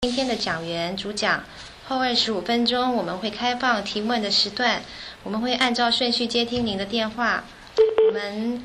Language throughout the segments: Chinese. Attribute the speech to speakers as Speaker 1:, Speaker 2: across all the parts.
Speaker 1: 今天的讲员主讲后25分钟，我们会开放提问的时段，我们会按照顺序接听您的电话。我们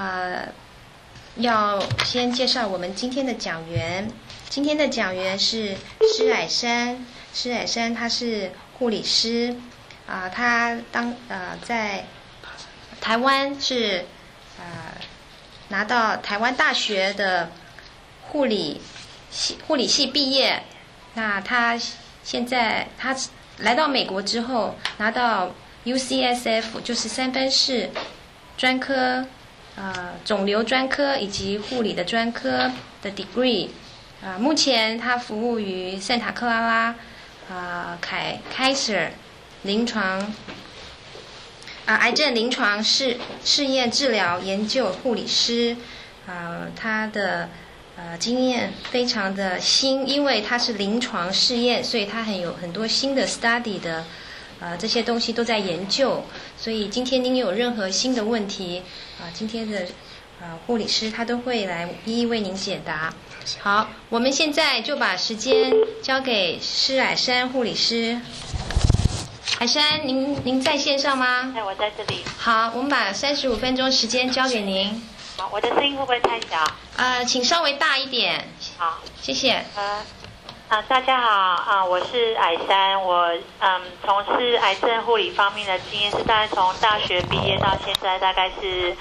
Speaker 1: 要先介绍我们今天的讲员。今天的讲员是施蔼珊，施蔼珊她是护理师，她在台湾是拿到台湾大学的护理系毕业。那他现在来到美国之后，拿到 UCSF 就是三藩市专科肿瘤专科以及护理的专科的 degree。目前他服务于圣塔克拉拉Kaiser 临床癌症临床试验治疗研究护理师。他的经验非常的新，因为它是临床试验，所以它有很多新的 study 的这些东西都在研究。所以今天您有任何新的问题今天的护理师他都会来一一为您解答。好，我们现在就把时间交给施蔼珊护理师。蔼珊，您在线上吗？
Speaker 2: 我在这里。
Speaker 1: 好，我们把35分钟时间交给您。
Speaker 2: 好，我的声音会不会太小？
Speaker 1: 请稍微大一点。
Speaker 2: 好，
Speaker 1: 谢谢。
Speaker 2: 大家好我是蔼珊，我从事癌症护理方面的经验是大概从大学毕业到现在大概是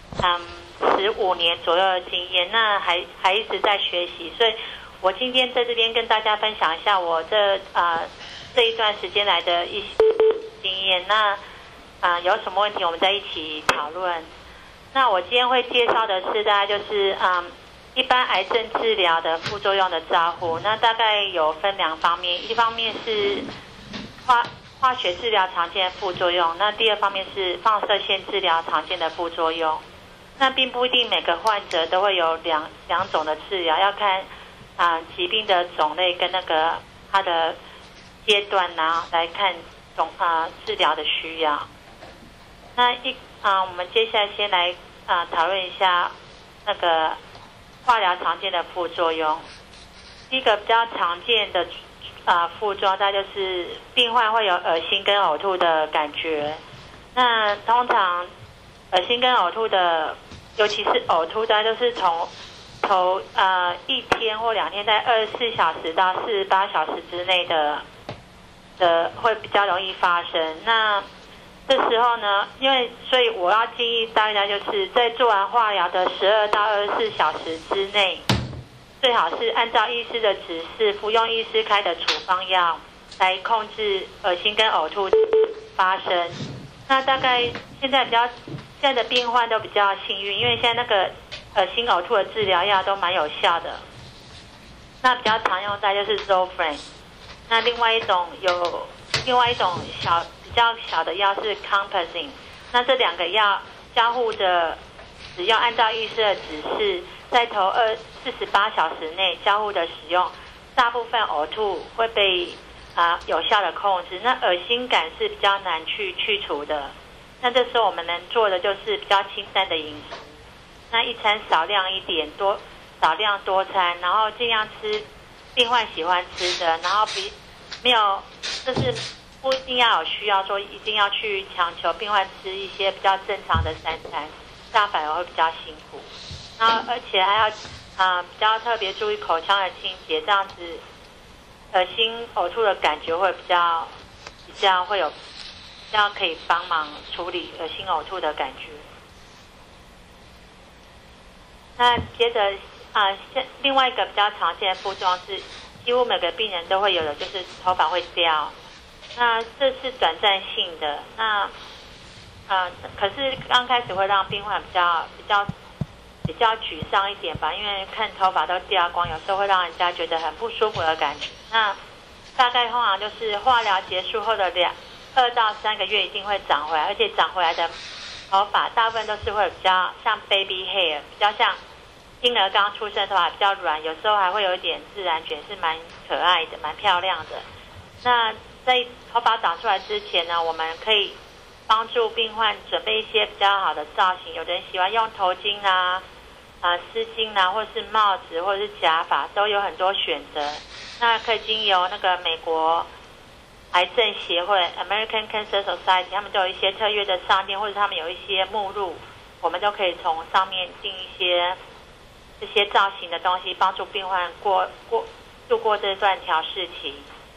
Speaker 2: 15年左右的经验，那还一直在学习，所以我今天在这边跟大家分享一下我这一段时间来的一些经验。那有什么问题我们再一起讨论。那我今天会介绍的是大概就是一般癌症治疗的副作用的照护。那大概有分两方面，一方面是化学治疗常见的副作用，那第二方面是放射线治疗常见的副作用。那并不一定每个患者都会有两种的治疗，要看疾病的种类跟它的阶段来看治疗的需要。那我们接下来先来讨论一下化疗常见的副作用。第一个比较常见的副作用，大概就是病患会有恶心跟呕吐的感觉。那通常恶心跟呕吐的，尤其是呕吐，大概就是从头1天或2天，在24小时到48小时之内的会比较容易发生。那这时候呢，所以我要建议大家就是在做完化疗的12到24小时之内，最好是按照医师的指示服用医师开的处方药来控制恶心跟呕吐发生。那大概现在的病患都比较幸运，因为现在恶心呕吐的治疗药都蛮有效的。那比较常用在就是 Zofran。那另外一种比较小的药是 Compazine。那这两个药交互的使用，按照医师的指示，在头48小时内交互的使用，大部分呕吐会被有效的控制。那恶心感是比较难去除的。那这时候我们能做的就是比较清淡的饮食，那一餐少量一点，少量多餐，然后尽量吃病患喜欢吃的，然后没有就是不一定要有需要说一定要去强求病患吃一些比较正常的3餐，这样反而会比较辛苦。然后而且还要比较特别注意口腔的清洁，这样子恶心呕吐的感觉会比较会有这样可以帮忙处理恶心呕吐的感觉。那接着另外一个比较常见的副作用是几乎每个病人都会有的，就是头发会掉。那这是短暂性的，那可是刚开始会让病患比较沮丧一点吧，因为看头发都掉光，有时候会让人家觉得很不舒服的感觉。那大概通常就是化疗结束后的2到3个月一定会长回来，而且长回来的头发大部分都是会比较像 baby hair， 比较像婴儿刚出生的头发，比较软，有时候还会有一点自然卷，是蛮可爱的，蛮漂亮的。那在头发长出来之前呢，我们可以帮助病患准备一些比较好的造型。有的人喜欢用头巾丝巾啦，或是帽子，或者是假发，都有很多选择。那可以经由那个美国癌症协会 American Cancer Society， 他们都有一些特约的商店，或者他们有一些目录，我们都可以从上面订一些这些造型的东西，帮助病患度过这段调试期。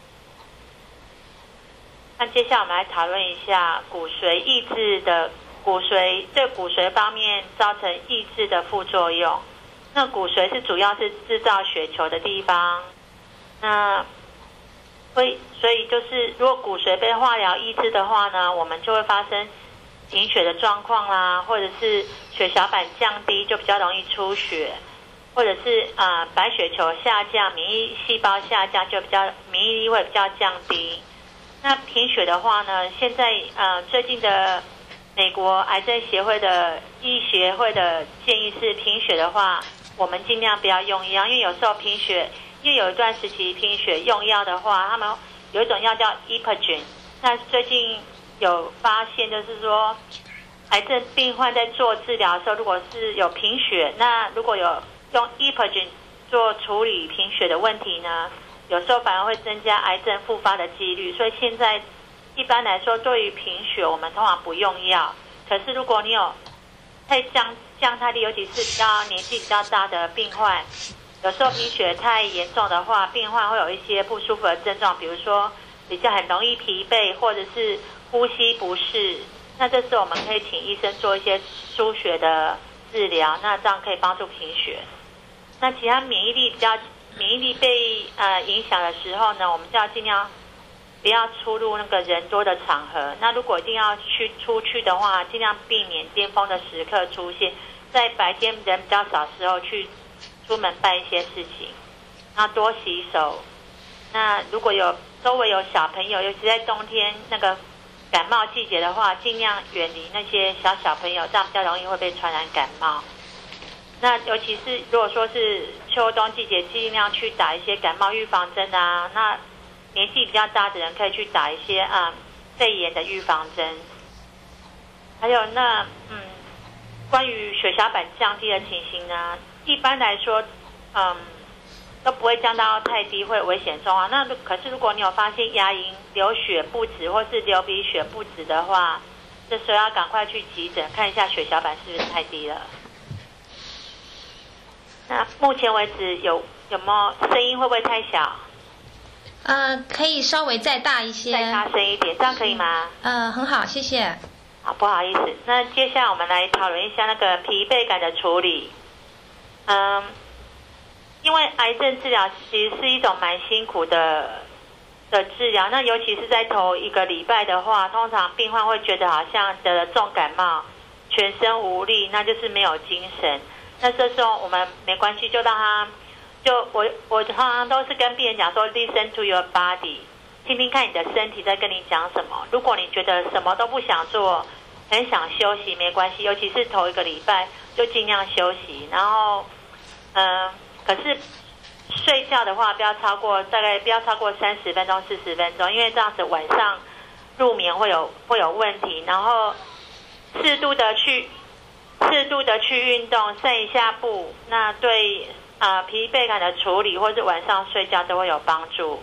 Speaker 2: 那接下来我们来讨论一下骨髓抑制的骨髓方面造成抑制的副作用。那骨髓是主要是制造血球的地方，那所以就是如果骨髓被化疗抑制的话呢，我们就会发生贫血的状况啦，或者是血小板降低，就比较容易出血，或者是白血球下降，免疫细胞下降，就免疫力会比较降低。那贫血的话呢，现在最近的美国癌症协会的医学会的建议是，贫血的话，我们尽量不要用药，因为有时候贫血，因为有一段时期贫血用药的话，他们有一种药叫 Epogen。那最近有发现，就是说，癌症病患在做治疗的时候，如果是有贫血，那如果有用 Epogen 做处理贫血的问题呢，有时候反而会增加癌症复发的几率。所以现在一般来说，对于贫血，我们通常不用药。可是如果你有太降太低，尤其是比较年纪比较大的病患，有时候贫血太严重的话，病患会有一些不舒服的症状，比如说比较很容易疲惫，或者是呼吸不适。那这时候我们可以请医生做一些输血的治疗，那这样可以帮助贫血。那其他免疫力被影响的时候呢，我们就要尽量不要出入那个人多的场合。那如果一定要出去的话，尽量避免巅峰的时刻出现，在白天人比较少的时候去出门办一些事情，然后多洗手。那如果周围有小朋友，尤其在冬天那个感冒季节的话，尽量远离那些小朋友，这样比较容易会被传染感冒。那尤其是如果说是秋冬季节，尽量去打一些感冒预防针啊。那年纪比较大的人可以去打一些肺炎的预防针。还有关于血小板降低的情形呢，一般来说都不会降到太低，会危险状况。那可是如果你有发现牙龈流血不止，或是流鼻血不止的话，这时候要赶快去急诊看一下血小板是不是太低了。那目前为止有没有声音会不会太小？
Speaker 1: 可以稍微再大一些，
Speaker 2: 再大声一点，这样可以吗？
Speaker 1: 很好，谢谢。
Speaker 2: 好，不好意思。那接下来我们来讨论一下那个疲惫感的处理。因为癌症治疗其实是一种蛮辛苦的治疗，那尤其是在头1个礼拜的话，通常病患会觉得好像得了重感冒，全身无力，那就是没有精神。那这时候我们没关系，就让他我常常都是跟病人讲说 listen to your body， 听听看你的身体在跟你讲什么。如果你觉得什么都不想做，很想休息，没关系，尤其是头1个礼拜就尽量休息。然后可是睡觉的话大概不要超过30分钟40分钟，因为这样子晚上入眠会有问题。然后适度的去运动，散一下步，那对疲惫感的处理或是晚上睡觉都会有帮助。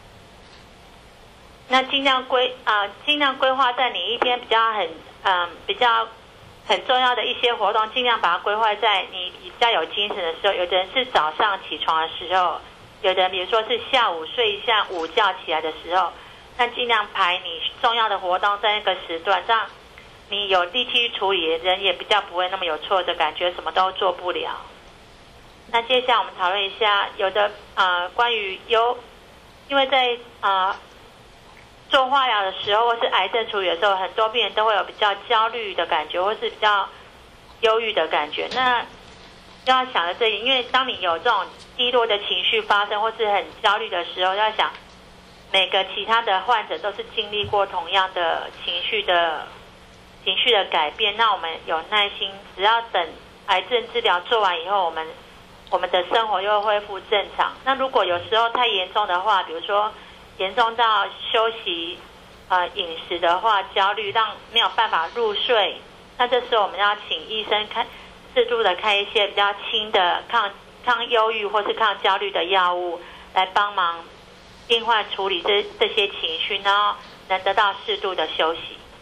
Speaker 2: 那尽量规划在你一天比较很重要的一些活动，尽量把它规划在你比较有精神的时候。有的人是早上起床的时候，有的人比如说是下午睡一下午觉起来的时候，那尽量排你重要的活动在那个时段，这样你有力气去处理，人也比较不会那么有挫折感觉，什么都做不了。那接下来我们讨论一下有的关于因为在做化疗的时候或是癌症处理的时候，很多病人都会有比较焦虑的感觉，或是比较忧郁的感觉。那要想到这里，因为当你有这种低落的情绪发生或是很焦虑的时候，要想每个其他的患者都是经历过同样的情绪的改变。那我们有耐心，只要等癌症治疗做完以后，我们的生活又会恢复正常。那如果有时候太严重的话，比如说严重到休息饮食的话，焦虑让没有办法入睡，那这时候我们要请医生适度的开一些比较轻的抗忧郁或是抗焦虑的药物，来帮忙病患处理这些情绪，然后能得到适度的休息。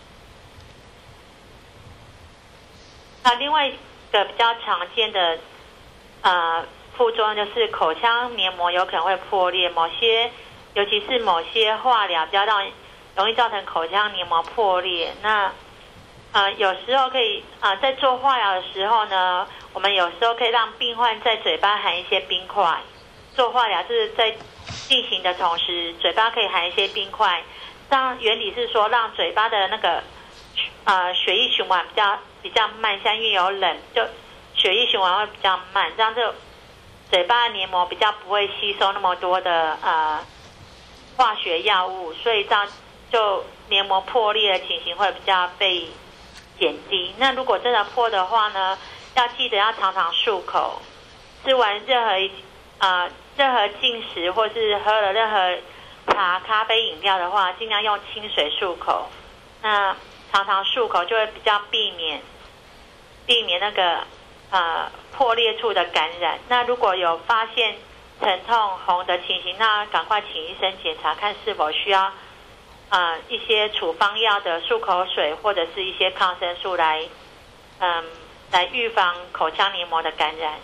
Speaker 2: 另外一个比较常见的副作用就是口腔黏膜有可能会破裂，尤其是某些化疗比较容易造成口腔黏膜破裂。那有时候可以在做化疗的时候呢，我们有时候可以让病患在嘴巴含一些冰块。做化疗就是在进行的同时，嘴巴可以含一些冰块。这样原理是说，让嘴巴的那个血液循环比较慢，像因为有冷，就血液循环会比较慢，这样就嘴巴的黏膜比较不会吸收那么多的化学药物，所以这样就黏膜破裂的情形会比较被减低。那如果真的破的话呢，要记得要常常漱口，吃完任何进食或是喝了任何茶、咖啡、饮料的话，尽量用清水漱口。那常常漱口就会比较避免那个破裂处的感染。那如果有发现疼痛、红的情形，那赶快请医生检查，看是否需要一些处方药的漱口水或者是一些抗生素来预防口腔黏膜的感染。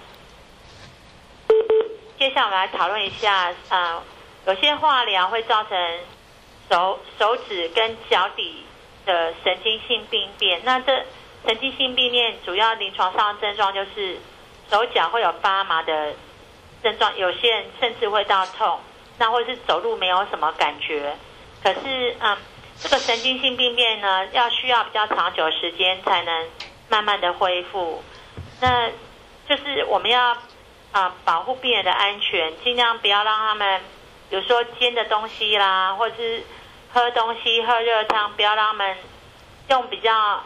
Speaker 2: 接下来我们来讨论一下，有些化疗会造成手指跟脚底的神经性病变。那这神经性病变主要临床上的症状就是手脚会有发麻的症状，有些人甚至会到痛，那或是走路没有什么感觉。可是这个神经性病变呢，需要比较长久的时间才能慢慢的恢复。那就是我们要保护病人的安全，尽量不要让他们，比如说煎的东西啦，或者是喝东西喝热汤，不要让他们用比较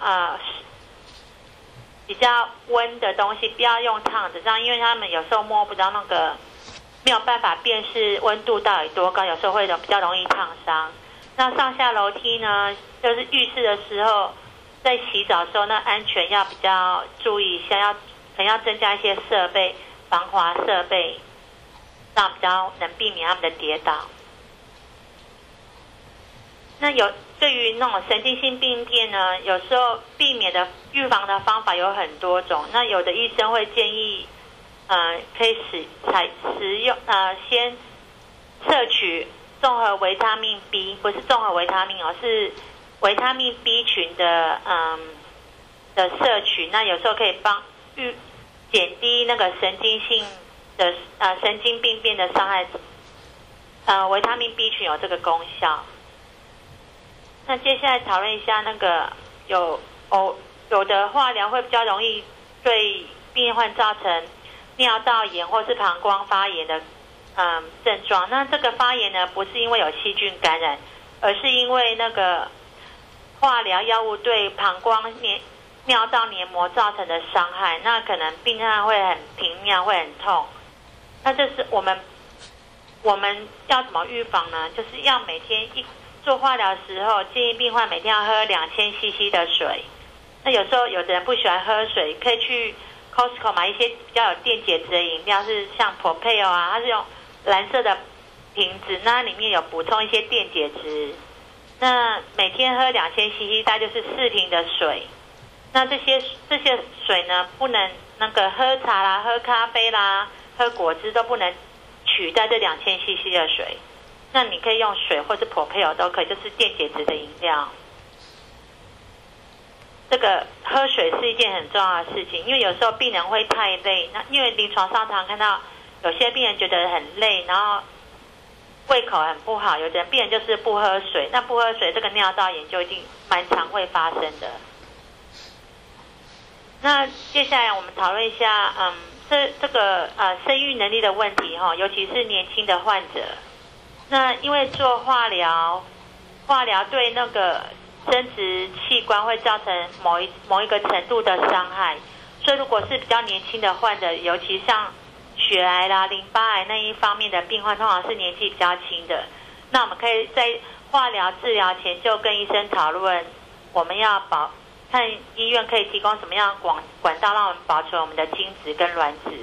Speaker 2: 温的东西，不要用烫的，这样因为他们有时候摸不到那个，没有办法辨识温度到底多高，有时候会比较容易烫伤。那上下楼梯呢，就是浴室的时候，在洗澡的时候，那安全要比较注意一下，可能要增加一些设备，防滑设备，这样比较能避免他们的跌倒。那对于那种神经性病变呢，有时候预防的方法有很多种。那有的医生会建议，可以使用先摄取综合维他命 B， 不是综合维他命是维他命 B 群的摄取。那有时候可以减低那个神经性的神经病变的伤害。维他命 B 群有这个功效。那接下来讨论一下那个有的化疗会比较容易对病患造成尿道炎或是膀胱发炎的症状。那这个发炎呢，不是因为有细菌感染，而是因为那个化疗药物对膀胱尿道黏膜造成的伤害。那可能病患会很频尿，会很痛。那这是我们要怎么预防呢？就是要每天做化疗的时候，建议病患每天要喝2000 CC 的水。那有时候有的人不喜欢喝水，可以去 Costco 买一些比较有电解质的饮料，是像 Propel 它是用蓝色的瓶子，那里面有补充一些电解质。那每天喝2000 CC， 大概就是4瓶的水。那这些水呢，不能那个喝茶啦、喝咖啡啦、喝果汁都不能取代这2000 CC 的水。那你可以用水或是 Propel 都可以，就是电解质的饮料。这个喝水是一件很重要的事情，因为有时候病人会太累，那因为临床上常看到有些病人觉得很累，然后胃口很不好，有的病人就是不喝水，那不喝水这个尿道炎就一定蛮常会发生的。那接下来我们讨论一下这个生育能力的问题尤其是年轻的患者。那因为做化疗对那个生殖器官会造成某一个程度的伤害，所以如果是比较年轻的患者，尤其像血癌啦、淋巴癌那一方面的病患，通常是年纪比较轻的。那我们可以在化疗治疗前就跟医生讨论，我们要看医院可以提供什么样的管道，让我们保存我们的精子跟卵子。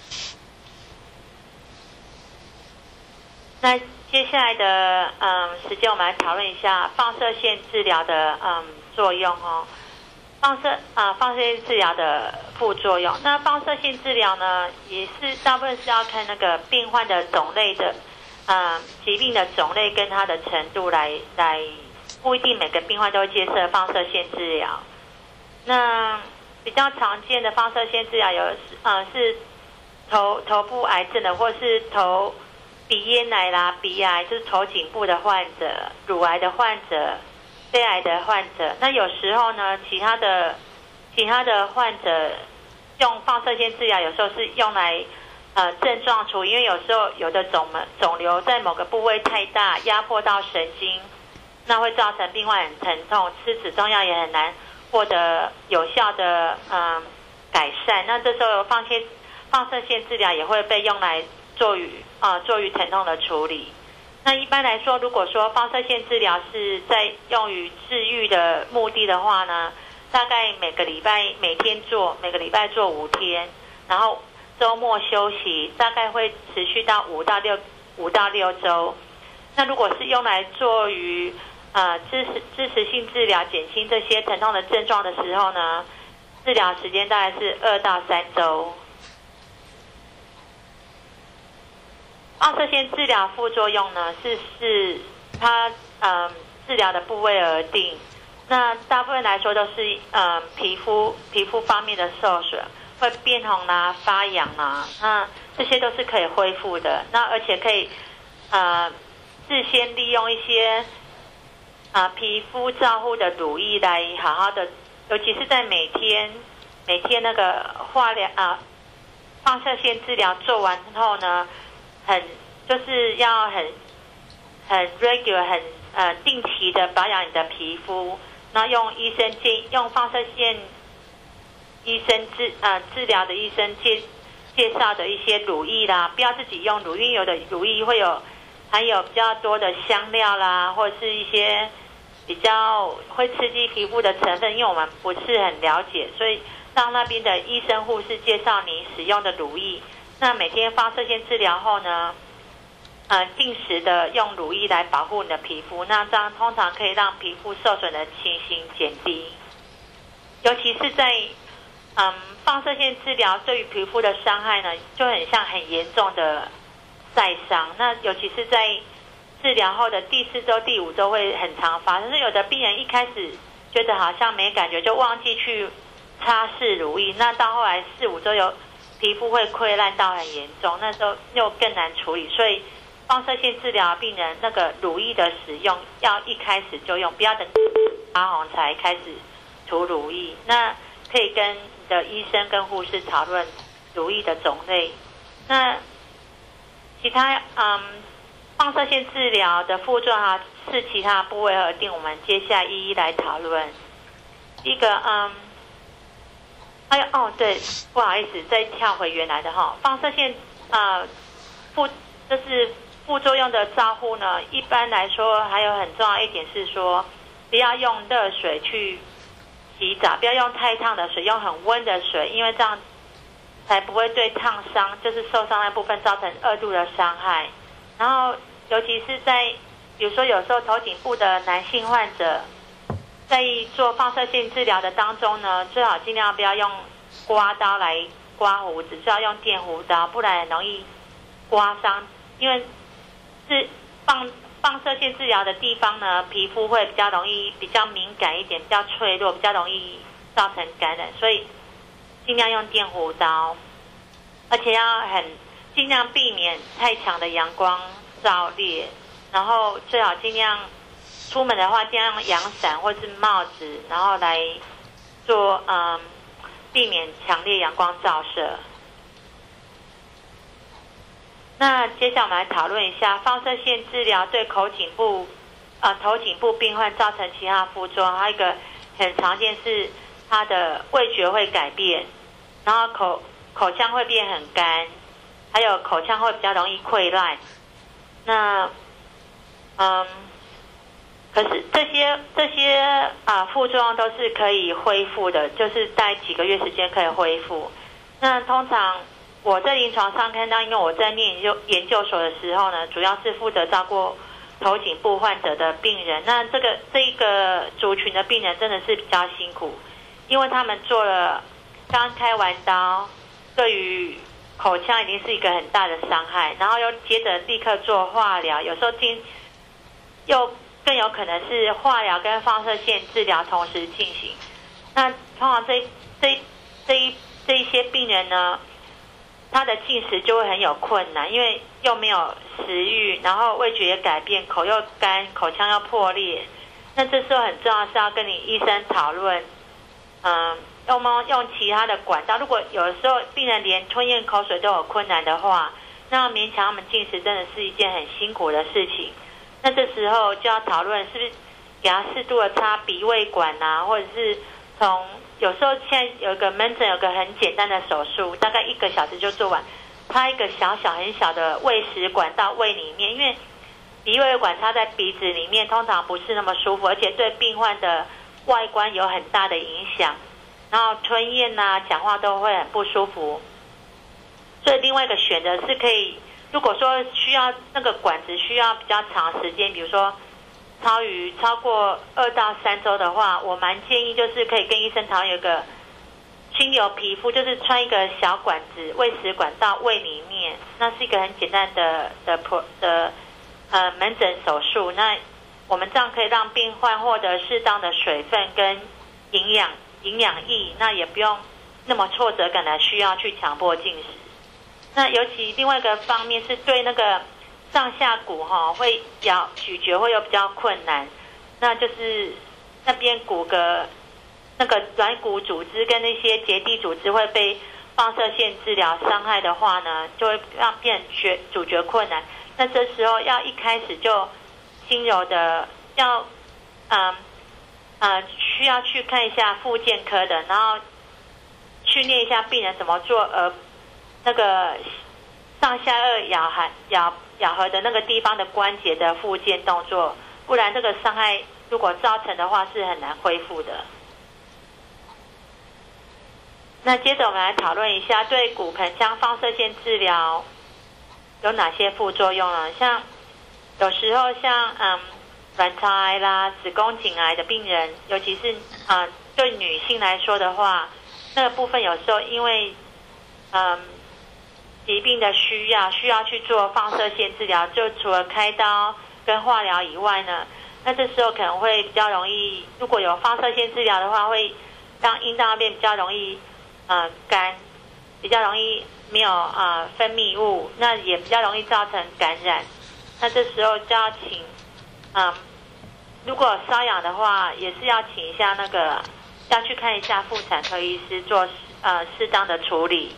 Speaker 2: 那接下来的时间，我们来讨论一下放射线治疗的作用哦。放射线治疗的副作用。那放射线治疗呢，也是大部分是要看那个病患的种类的疾病的种类跟它的程度来，不一定每个病患都会接受放射线治疗。那比较常见的放射线治疗是头部癌症的，或是鼻咽癌啦、鼻癌，就是头颈部的患者、乳癌的患者、肺癌的患者。那有时候呢，其他的患者用放射线治疗，有时候是用来症状处理，因为有时候有的肿瘤在某个部位太大，压迫到神经，那会造成病患很疼痛，吃止痛药也很难获得有效的改善。那这时候放射线治疗也会被用来做于疼痛的处理。那一般来说，如果说放射线治疗是在用于治愈的目的的话呢，大概每个礼拜做5天，然后周末休息，大概会持续到5到6周。那如果是用来做于支持性治疗，减轻这些疼痛的症状的时候呢，治疗时间大概是2到3周。放射线治疗副作用呢，是它治疗的部位而定。那大部分来说都是皮肤方面的受损，会变红啦、发痒啦，那这些都是可以恢复的。那而且可以事先利用一些皮肤照护的乳液来好好的，尤其是在每天那个放射线治疗做完后呢，就是要很 regular 定期的保养你的皮肤，然后用放射线医生治疗的医生介绍的一些乳液啦，不要自己用乳液，有的乳液含有比较多的香料啦，或者是一些比较会刺激皮肤的成分，因为我们不是很了解，所以让那边的医生护士介绍你使用的乳液。那每天放射线治疗后呢，定时的用乳液来保护你的皮肤，那这样通常可以让皮肤受损的情形减低。尤其是在放射线治疗对于皮肤的伤害呢，就很像很严重的晒伤。那尤其是在治疗后的第4周、第5周会很常发生。有的病人一开始觉得好像没感觉，就忘记去擦拭乳液，那到后来4、5周皮肤会溃烂到很严重，那时候又更难处理。所以放射线治疗病人那个乳液的使用要一开始就用，不要等发红才开始涂乳液。那可以跟你的医生跟护士讨论乳液的种类。那其他放射线治疗的副作用是其他部位而定，我们接下来一一来讨论。第一个对，不好意思，再跳回原来的放射线就是副作用的照护呢，一般来说还有很重要一点是说，不要用热水去洗澡，不要用太烫的水，用很温的水，因为这样才不会对烫伤，就是受伤那部分造成2度的伤害。然后尤其是比如说有时候头颈部的男性患者在做放射线治疗的当中呢，最好尽量不要用刮刀来刮胡子，最好用电胡刀，不然很容易刮伤。因为是放射线治疗的地方呢，皮肤会比较敏感一点，比较脆弱，比较容易造成感染，所以尽量用电胡刀，而且要尽量避免太强的阳光照烈，然后最好尽量出门的话，尽量用阳伞或是帽子，然后来做避免强烈阳光照射。那接下来我们来讨论一下放射线治疗对头颈部病患造成其他副作用。还有一个很常见是他的味觉会改变，然后口腔会变很干，还有口腔会比较容易溃烂。那可是这些副作用都是可以恢复的，就是在几个月时间可以恢复。那通常我在临床上看到，因为我在念研究所的时候呢，主要是负责照顾头颈部患者的病人。那这一个族群的病人真的是比较辛苦，因为他们做了刚开完刀，对于口腔已经是一个很大的伤害，然后又接着立刻做化疗，有时候又更有可能是化疗跟放射线治疗同时进行。那通常这一些病人呢，他的进食就会很有困难，因为又没有食欲，然后味觉也改变，口又干，口腔又破裂。那这时候很重要是要跟你医生讨论，用其他的管道。如果有的时候病人连吞咽口水都有困难的话，那勉强他们进食真的是一件很辛苦的事情。那这时候就要讨论是不是给他适度的插鼻胃管啊，或者是有时候现在有一个门诊有个很简单的手术，大概1个小时就做完，插一个很小的胃食管到胃里面，因为鼻胃管插在鼻子里面通常不是那么舒服，而且对病患的外观有很大的影响，然后吞咽啊讲话都会很不舒服。所以另外一个选择是可以，如果说需要那个管子需要比较长时间，比如说超过2到3周的话，我蛮建议就是可以跟医生讨论有个清流皮肤，就是穿一个小管子胃食管到胃里面，那是一个很简单的门诊手术。那我们这样可以让病患获得适当的水分跟营养液，那也不用那么挫折感的需要去强迫进食。那尤其另外一个方面是对那个上下骨会咀嚼会有比较困难，那就是那边骨骼那个软骨组织跟那些结缔组织会被放射线治疗伤害的话呢，就会让变咀嚼困难。那这时候要一开始就轻柔的需要去看一下复健科的，然后训练一下病人怎么做那个上下颚咬合的那个地方的关节的复健动作，不然这个伤害如果造成的话是很难恢复的。那接着我们来讨论一下对骨盆腔放射线治疗有哪些副作用呢？像有时候像卵巢癌啦、子宫颈癌的病人，尤其是对女性来说的话，那个部分有时候因为疾病的需要去做放射线治疗，就除了开刀跟化疗以外呢，那这时候可能会比较容易，如果有放射线治疗的话，会让阴道那边比较容易干，比较容易没有分泌物，那也比较容易造成感染。那这时候就要请如果瘙痒的话，也是要请一下要去看一下妇产科医师做适当的处理。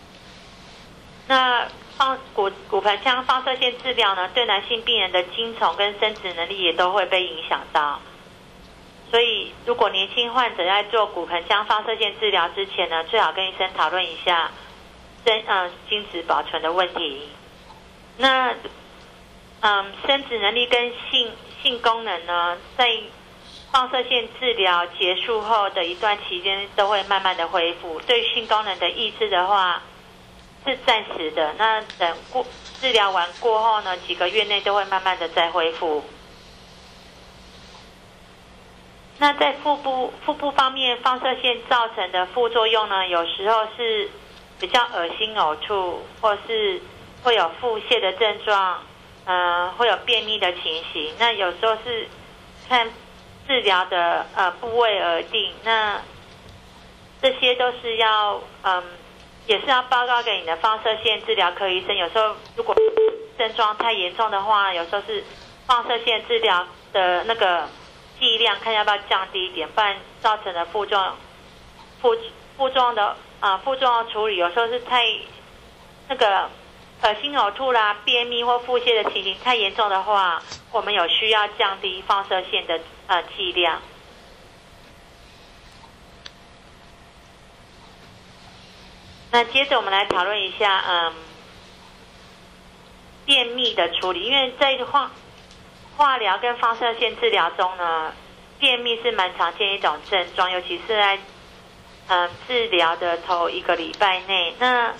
Speaker 2: 那骨盆腔放射线治疗呢，对男性病人的精虫跟生殖能力也都会被影响到。所以如果年轻患者在做骨盆腔放射线治疗之前呢，最好跟医生讨论一下精子保存的问题。那生殖能力跟性功能呢，在放射线治疗结束后的一段期间都会慢慢的恢复。对于性功能的抑制的话是暂时的，那等治疗完过后呢，几个月内都会慢慢的再恢复。那在腹部方面，放射线造成的副作用呢，有时候是比较恶心呕吐，或是会有腹泻的症状，会有便秘的情形。那有时候是看治疗的部位而定，那这些都是也是要报告给你的放射线治疗科医生。有时候如果症状太严重的话，有时候是放射线治疗的那个剂量看要不要降低一点，不然造成的副作用的处理有时候是太恶心呕吐啦、便秘或腹泻的情形太严重的话，我们有需要降低放射线的剂量。那接着我们来讨论一下便秘的处理，因为在化疗跟放射线治疗中呢，便秘是蛮常见一种症状，尤其是在治疗的头1个礼拜内。那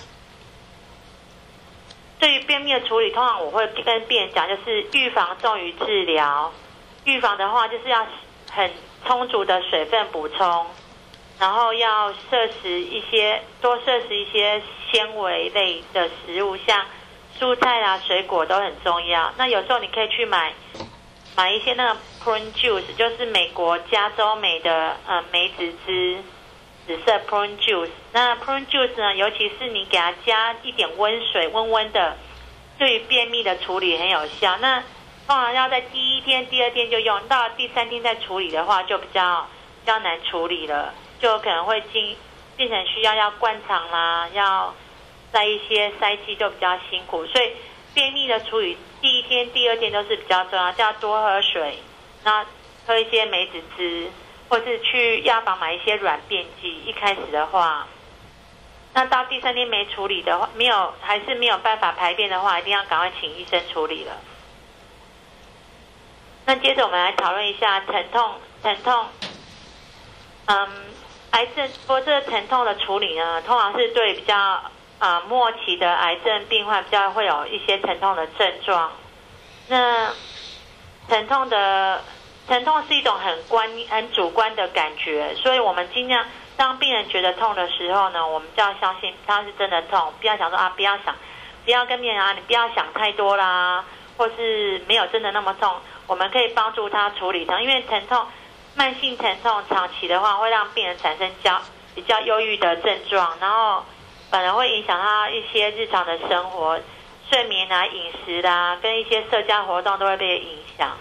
Speaker 2: 对于便秘的处理，通常我会跟病人讲，就是预防重于治疗。预防的话，就是要很充足的水分补充，然后要多摄食一些纤维类的食物，像蔬菜啦、水果都很重要。那有时候你可以去买一些那个 prune juice， 就是美国加州美的梅子汁，紫色 prune juice。那 prune juice 呢，尤其是你给它加一点温水，温温的，对于便秘的处理很有效。那通常要在第1天、第2天就用，到第3天再处理的话，就比较难处理了，就可能会变成需要灌肠啦，要在一些塞剂就比较辛苦。所以便秘的处理第1天、第2天都是比较重要，就要多喝水，那喝一些梅子汁，或是去药房买一些软便剂。一开始的话，那到第3天没处理的话，还是没有办法排便的话，一定要赶快请医生处理了。那接着我们来讨论一下疼痛，癌症，不过这个疼痛的处理呢，通常是对比较末期的癌症病患比较会有一些疼痛的症状。那疼痛是一种很主观的感觉，所以我们尽量当病人觉得痛的时候呢，我们就要相信他是真的痛，不要想说不要跟病人你不要想太多啦，或是没有真的那么痛。我们可以帮助他处理疼，因为慢性疼痛长期的话，会让病人产生比较忧郁的症状，然后反而会影响他一些日常的生活、睡眠啊、饮食啦，跟一些社交活动都会被影响。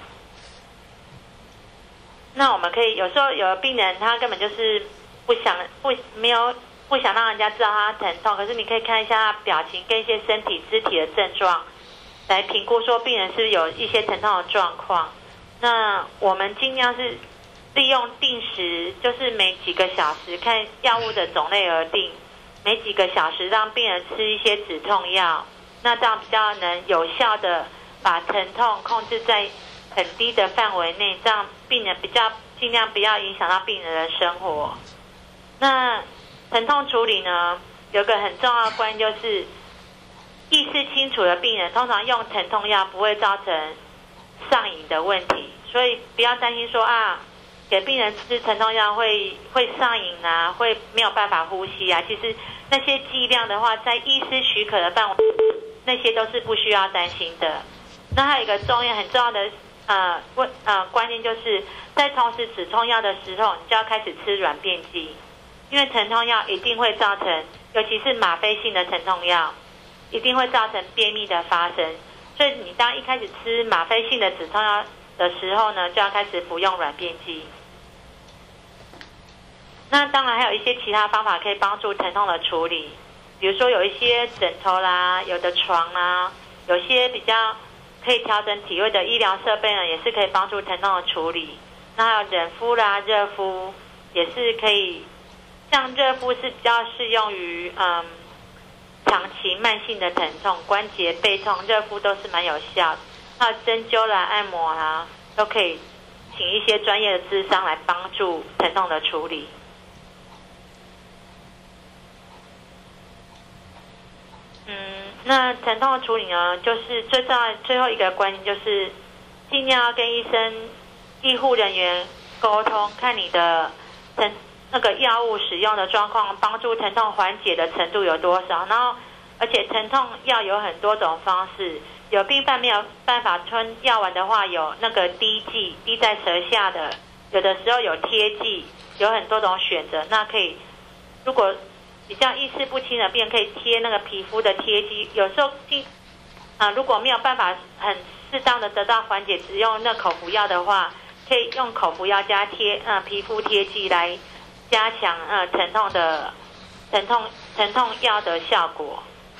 Speaker 2: 那我们可以有时候有的病人他根本就是不想让人家知道他疼痛，可是你可以看一下他表情跟一些肢体的症状，来评估说病人是不是有一些疼痛的状况。那我们尽量是利用定时，就是每几个小时，看药物的种类而定，每几个小时让病人吃一些止痛药，那这样比较能有效的把疼痛控制在很低的范围内，这样病人尽量不要影响到病人的生活。那疼痛处理呢，有个很重要的观念，就是意识清楚的病人通常用疼痛药不会造成上瘾的问题，所以不要担心说给病人吃疼痛药会上瘾啊，会没有办法呼吸啊。其实那些剂量的话，在医师许可的范围，那些都是不需要担心的。那还有一个很重要的观念，就是在同时止痛药的时候，你就要开始吃软便剂，因为疼痛药一定会造成，尤其是吗啡性的疼痛药，一定会造成便秘的发生。所以你当一开始吃吗啡性的止痛药的时候呢，就要开始服用软便剂。那当然还有一些其他方法可以帮助疼痛的处理，比如说有一些枕头啦，有的床啦，有些比较可以调整体位的医疗设备呢，也是可以帮助疼痛的处理。那还有冷敷啦、热敷也是可以，像热敷是比较适用于长期慢性的疼痛、关节背痛，热敷都是蛮有效的。还有针灸啦、按摩啦，都可以请一些专业的咨商来帮助疼痛的处理。那疼痛的处理呢，就是最重要的最后一个观念，就是尽量要跟医护人员沟通，看你的那个药物使用的状况，帮助疼痛缓解的程度有多少。然后，而且疼痛药有很多种方式，有病患没有办法吞药丸的话，有那个滴剂滴在舌下的，有的时候有贴剂，有很多种选择。那可以，如果比较意识不清的病人可以贴那个皮肤的贴剂，有时候如果没有办法很适当的得到缓解，只用那口服药的话，可以用口服药加皮肤贴剂来加强疼痛药的效果。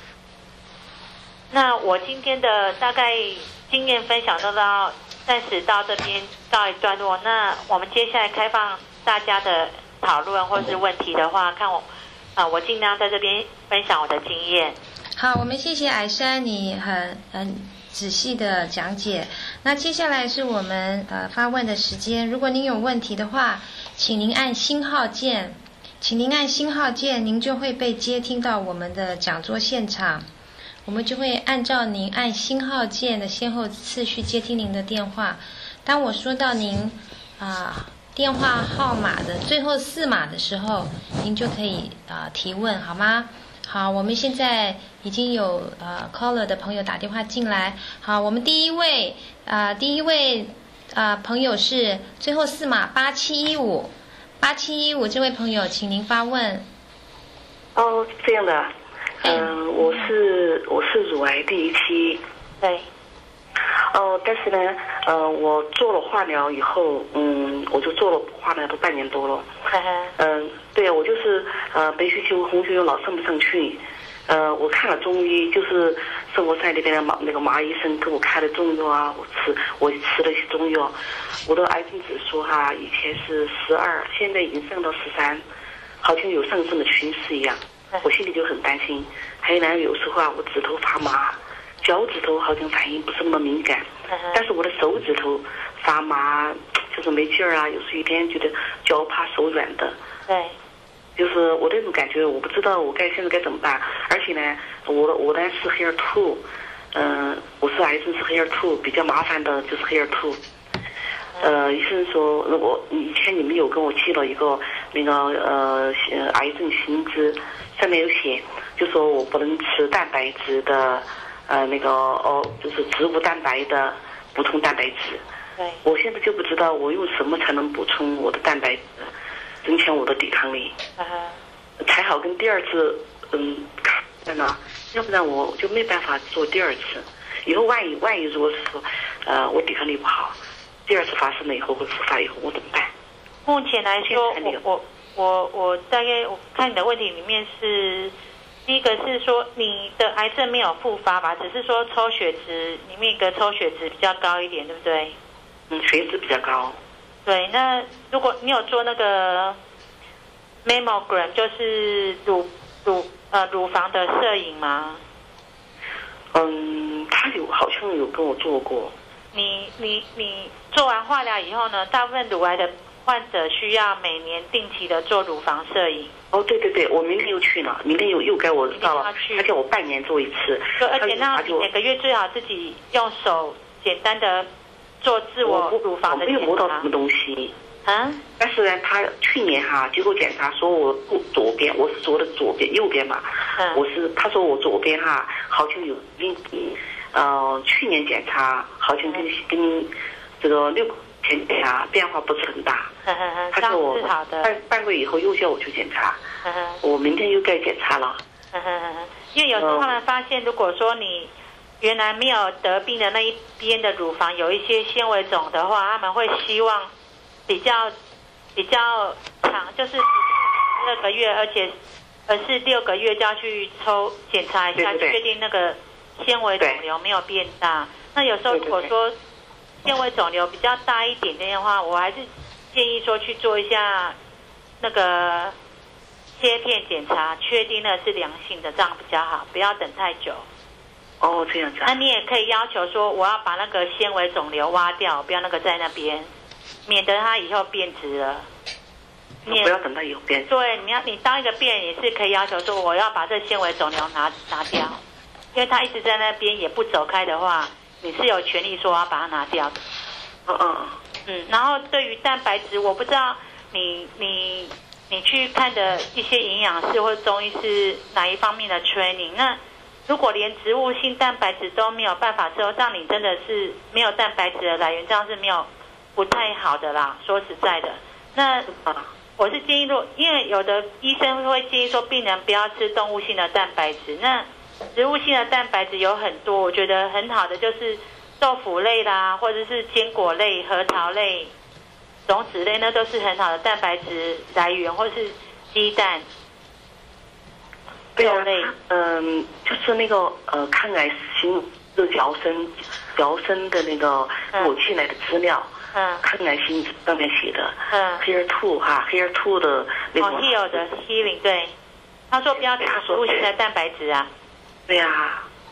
Speaker 2: 那我今天的大概经验分享暂时到这边告一段落。那我们接下来开放大家的讨论或是问题的话，看我尽量在这边分享我的经验。
Speaker 1: 好，我们谢谢矮山你很仔细的讲解。 那接下来是我们发问的时间，如果您有问题的话，请您按星号键，您就会被接听到我们的讲座现场。我们就会按照您按星号键的先后次序接听您的电话。当我说到您电话号码的最后4码的时候，您就可以提问，好吗？好，我们现在已经有caller 的朋友打电话进来。好，我们第一位朋友是最后4码8715，这位朋友，请您发问。
Speaker 3: 哦，这样的。我是乳癌第1期。
Speaker 2: 对。
Speaker 3: 但是呢，我做了化疗以后，我就做了化疗都半年多了。对，我就是白血球、红血球老上不上去。我看了中医，就是生活赛那边的那个马医生给我开的中药啊，我吃了一些中药，我的癌症指数以前是12，现在已经升到13，好像有上升的趋势一样。我心里就很担心。还有呢，有时候我指头发麻，脚趾头好像反应不是那么敏感，但是我的手指头发麻，就是没劲儿啊。有时候一天觉得脚怕手软的。
Speaker 2: 对。
Speaker 3: 就是我那种感觉，我不知道我现在该怎么办。而且呢，我呢是HER2，我是癌症是HER2，比较麻烦的就是HER2。医生说，如果以前你们有跟我寄了一个那个癌症新知，上面有写，就说我不能吃蛋白质的就是植物蛋白的补充蛋白质。
Speaker 2: 对。我
Speaker 3: 现在就不知道我用什么才能补充我的蛋白质，增强我的抵抗力。才好跟第2次看呢，要不然我就没办法做第2次。以后万一如果是说我抵抗力不好，第2次发生了以后会复发以后我怎么办？
Speaker 2: 目前来说，我大概我看你的问题里面是，第一个是说你的癌症没有复发吧，只是说抽血值里面一个抽血值比较高一点，对不对？
Speaker 3: 血脂比较高。对，
Speaker 2: 那如果你有做那个 mammogram， 就是乳房的摄影吗？
Speaker 3: 他好像有跟我做过。
Speaker 2: 你做完化疗以后呢，大部分乳癌的患者需要每年定期的做乳房摄影。
Speaker 3: 对，我明天又去了，明天又该我到了，他叫我半年做一次。
Speaker 2: 对，而且那你每个月最好自己用手简单的做自我乳房的检查。
Speaker 3: 我没有摸到什么东西。
Speaker 2: 但
Speaker 3: 是呢，他去年结果检查说我左边，我是做的左边，右边嘛。他说我左边好像有去年检查好像跟这个6个前检查变化不是很大。他说我半个月以后又叫我去检查。我明天又该检查了。
Speaker 2: 因为有时候他们发现，如果说你原来没有得病的那一边的乳房有一些纤维肿的话，他们会希望比较长，就是12个月，而是6个月就要去检查一下，确定那个纤维肿瘤没有变大。那有时候如果说纤维肿瘤比较大一点点的话，我还是建议说去做一下那个切片检查，确定那是良性的，这样比较好，不要等太久。
Speaker 3: 这样子。
Speaker 2: 那你也可以要求说，我要把那个纤维肿瘤挖掉，不要那个在那边，免得它以后变质了。
Speaker 3: 不要等它以后变质。
Speaker 2: 对，你当一个病人也是可以要求说，我要把这纤维肿瘤拿掉，因为它一直在那边也不走开的话，你是有权利说要把它拿掉的。然后对于蛋白质，我不知道你去看的一些营养师或中医是哪一方面的 training。那如果连植物性蛋白质都没有办法之后，让你真的是没有蛋白质的来源，这样是不太好的啦。说实在的，那我是建议因为有的医生会建议说，病人不要吃动物性的蛋白质。那植物性的蛋白质有很多，我觉得很好的就是豆腐类啦，或者是坚果类、核桃类、种子类，那都是很好的蛋白质来源，或是鸡蛋。
Speaker 3: 对啊，就是那个抗癌新的调生的那个我寄来的资料，抗癌新上面写的，HER2 的那个
Speaker 2: HEAL 的 Healing， 对，他说不要吃植物性的蛋白质啊。
Speaker 3: 对啊，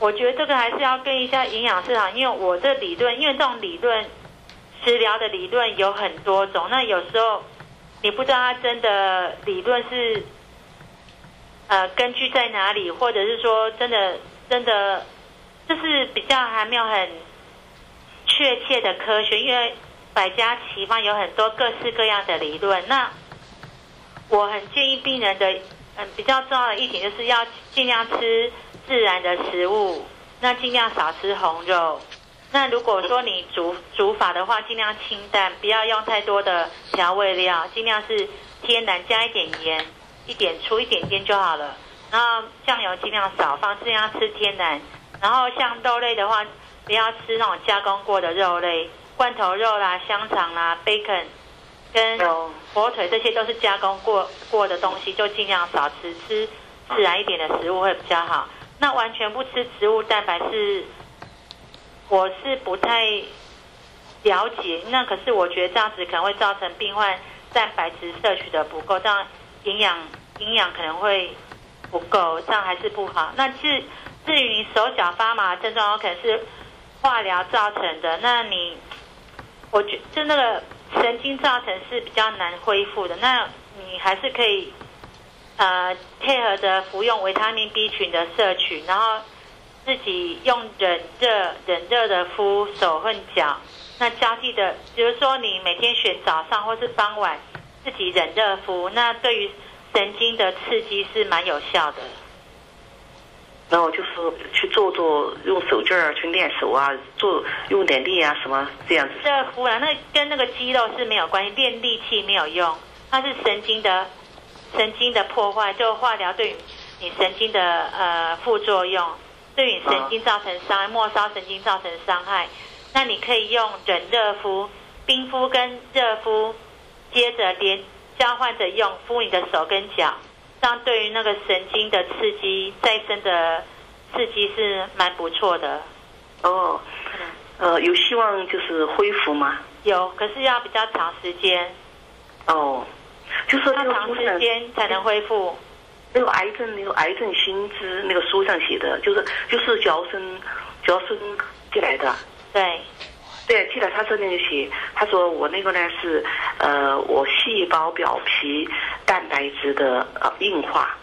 Speaker 2: 我觉得这个还是要跟一下营养师行，因为我的理论，因为这种理论，食疗的理论有很多种，那有时候你不知道它真的理论是根据在哪里，或者是说真的就是比较还没有很确切的科学，因为百家齐放，有很多各式各样的理论。那我很建议病人的比较重要的一点就是要尽量吃自然的食物，那尽量少吃红肉。那如果说你煮法的话，尽量清淡，不要用太多的调味料，尽量是天然，加一点盐，一点醋，一点点就好了。然后酱油尽量少放，尽量吃天然。然后像肉类的话，不要吃那种加工过的肉类，罐头肉啦、香肠啦、bacon 跟火腿，这些都是加工过的东西，就尽量少吃，吃自然一点的食物会比较好。那完全不吃植物蛋白我是不太了解，那可是我觉得这样子可能会造成病患蛋白质摄取的不够，这样营养可能会不够，这样还是不好。那至于你手脚发麻的症状，有可能是化疗造成的，那我觉得那个神经造成是比较难恢复的，那你还是可以配合着服用维他命 B 群的摄取，然后自己用冷热的敷手和脚，那交替的，比如说你每天选早上或是傍晚自己冷热敷，那对于神经的刺激是蛮有效的。
Speaker 3: 然后就是去用手劲儿去练手啊，用点力啊什么这样子。
Speaker 2: 热敷啊，那跟那个肌肉是没有关系，练力气没有用，它是神经的破坏，就化疗对于你神经的副作用，对于神经造成伤害，末梢神经造成伤害。那你可以用冷热敷、冰敷跟热敷，接着交换着用，敷你的手跟脚。这样对于那个神经的刺激，再生的刺激是蛮不错的。
Speaker 3: 哦，有希望就是恢复吗？
Speaker 2: 有，可是要比较长时间。
Speaker 3: 哦，就是
Speaker 2: 要长时间才能恢复。
Speaker 3: 那个癌症新知那个书上写的，就是矫生寄来的。对，记得他这边就写，他说我那个呢是我细胞表皮蛋白质的硬化，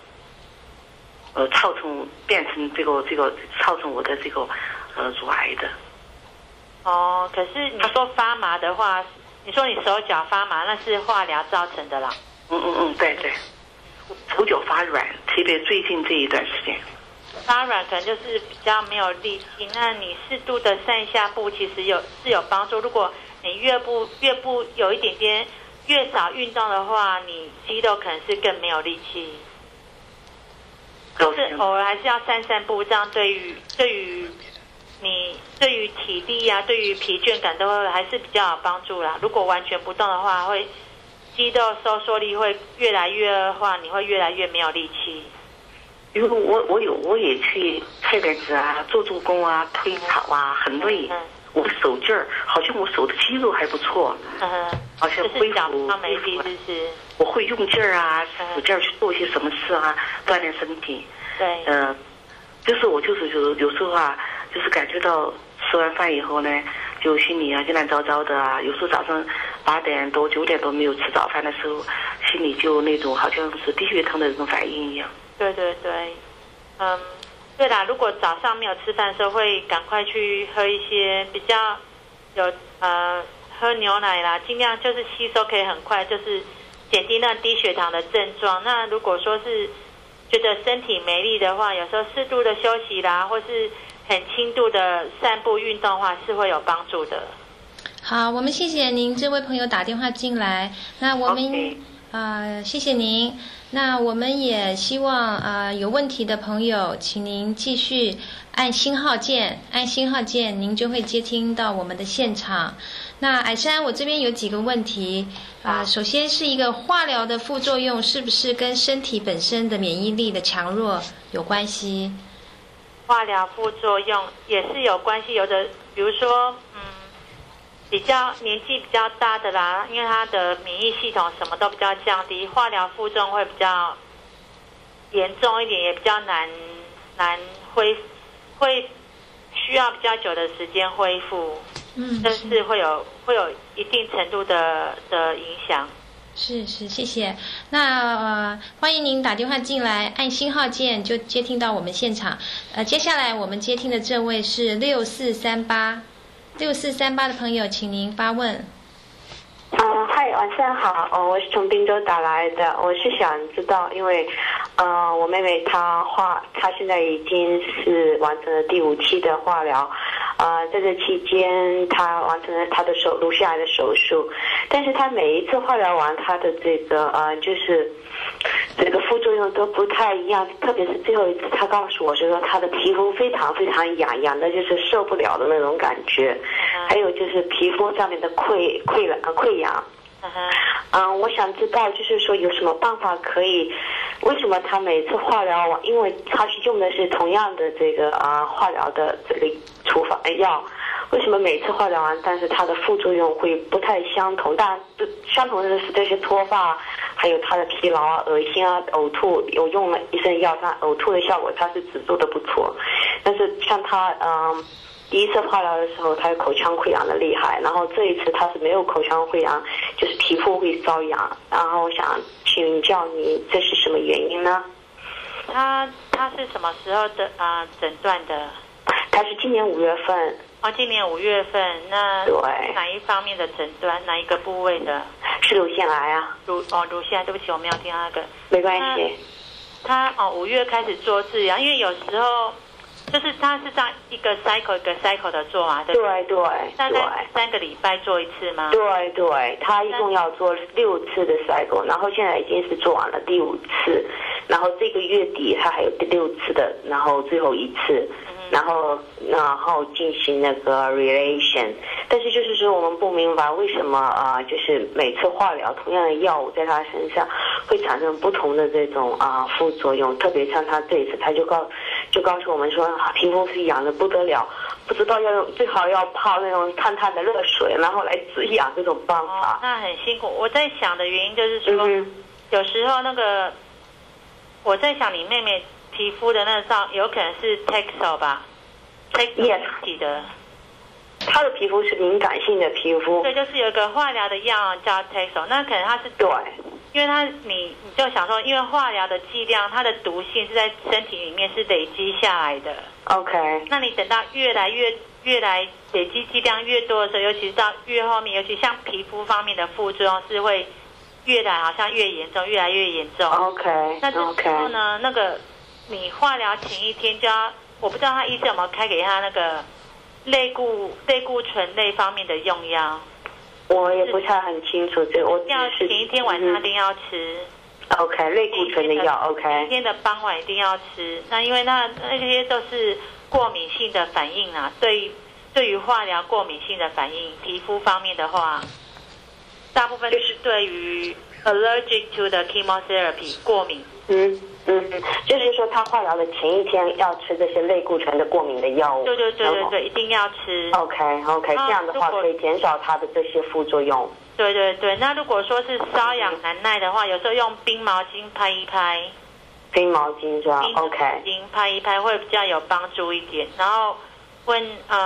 Speaker 3: 变成这个造成我的这个乳癌的。
Speaker 2: 哦，可是你说发麻的话，你说你手脚发麻，那是化疗造成的啦。
Speaker 3: 对，手脚发软，特别最近这一段时间。
Speaker 2: 发软可能就是比较没有力气，那你适度的上下步其实是有帮助。如果你越步有一点点越少运动的话，你肌肉可能是更没有力气。就是偶尔还是要散步，这样对于体力啊，对于疲倦感都会还是比较有帮助啦。如果完全不动的话，肌肉收缩力会越来越恶化，你会越来越没有力气。
Speaker 3: 因为我也去菜园子啊，做工啊，推草啊，很累。我的手劲儿，好像我手的肌肉还不错。好像恢复。
Speaker 2: 没力是。
Speaker 3: 我会用劲儿啊，使劲儿去做些什么事啊，锻炼身体。
Speaker 2: 对。
Speaker 3: 就是我就是有时候啊，就是感觉到吃完饭以后呢，就心里啊就乱糟糟的啊。有时候早上8点多9点多没有吃早饭的时候，心里就那种好像是低血糖的那种反应一样。
Speaker 2: 对，对啦，如果早上没有吃饭的时候，会赶快去喝一些比较有喝牛奶啦，尽量就是吸收可以很快，就是减低那低血糖的症状。那如果说是觉得身体没力的话，有时候适度的休息啦，或是很轻度的散步运动的话，是会有帮助的。
Speaker 1: 好，我们谢谢您这位朋友打电话进来，那我们谢谢您。那我们也希望有问题的朋友，请您继续按星号键，您就会接听到我们的现场。那矮山，我这边有几个问题首先是一个化疗的副作用，是不是跟身体本身的免疫力的强弱有关系？
Speaker 2: 化疗副作用也是有关系，有的比如说比较年纪比较大的啦，因为他的免疫系统什么都比较降低，化疗副作用会比较严重一点，也比较难会需要比较久的时间恢复，但是会有一定程度的影响。
Speaker 1: 是，谢谢。那欢迎您打电话进来，按星号键就接听到我们现场。接下来我们接听的这位是6438的朋友，请您发问。
Speaker 4: 嗨，晚上好，我是从滨州打来的，我是想知道，因为我妹妹她现在已经是完成了第5期的化疗，在这期间她完成了她的颅腺癌的手术，但是她每一次化疗完，她的这个就是这个副作用都不太一样，特别是最后一次，她告诉我说她的皮肤非常非常痒的，就是受不了的那种感觉，还有就是皮肤上面的溃痒。我想知道，就是说有什么办法可以？为什么他每次化疗完，因为他是用的是同样的这个化疗的这个处方药，为什么每次化疗完，但是它的副作用会不太相同？当然，相同的是这些脱发，还有他的疲劳啊、恶心啊、呕吐，有用了一些药，他呕吐的效果他是只做的不错，但是像他第一次化疗的时候，他有口腔溃疡的厉害，然后这一次他是没有口腔溃疡，就是皮肤会瘙痒，然后我想请教你，这是什么原因呢？
Speaker 2: 他是什么时候的诊断的？
Speaker 4: 他是今年5月份。
Speaker 2: 今年5月份，那
Speaker 4: 对
Speaker 2: 哪一方面的诊断？哪一个部位的？
Speaker 4: 是乳腺癌啊。乳
Speaker 2: 腺癌，对不起，我没有听到那个。
Speaker 4: 没关系。
Speaker 2: 他5月开始做治疗，因为有时候。就是他是这样一个 cycle 的做嘛，对不对？对，大概3个礼拜做一次吗？
Speaker 4: 对，他一共要做6次的 cycle， 然后现在已经是做完了第5次，然后这个月底他还有第6次的，然后最后一次，然后进行那个 relation， 但是就是说我们不明白为什么就是每次化疗同样的药物在他身上会产生不同的这种副作用，特别像他这一次他就告诉我们说皮肤是痒的不得了，不知道最好要泡那种烫的热水，然后来止痒这种办法。
Speaker 2: 那很辛苦。我在想的原因就是说，有时候那个我在想你妹妹皮肤的那上有可能是 Taxol 吧 ，Taxol 的。
Speaker 4: 她的皮肤是敏感性的皮肤。
Speaker 2: 对，就是有个化疗的药叫 Taxol， 那可能它是
Speaker 4: 对。
Speaker 2: 因为你就想说，因为化疗的剂量，它的毒性是在身体里面是累积下来的。
Speaker 4: OK。
Speaker 2: 那你等到越来累积剂量越多的时候，尤其是到越后面，尤其像皮肤方面的副作用是会越来好像越严重，越来越严重。
Speaker 4: OK。
Speaker 2: 那这时候呢，那个你化疗前一天就要，我不知道他医生有没有开给他那个类固醇类方面的用药。
Speaker 4: 我也不太很清楚，这我
Speaker 2: 要前一天晚上一定要吃。
Speaker 4: OK， 类固醇的药 OK。
Speaker 2: 前一天的傍晚一定要吃。那因为那些都是过敏性的反应啊，对于化疗过敏性的反应，皮肤方面的话，大部分就是对于 allergic to the chemotherapy 过敏。
Speaker 4: 就是说他化疗的前一天要吃这些类固醇的过敏的药物。
Speaker 2: 对，一定要吃。
Speaker 4: OK， 这样的话可以减少他的这些副作用。
Speaker 2: 对，那如果说是瘙痒难耐的话，有时候用冰毛巾拍一拍。
Speaker 4: 冰毛巾是吧 ？OK。
Speaker 2: 冰拍一拍会比较有帮助一点。然后问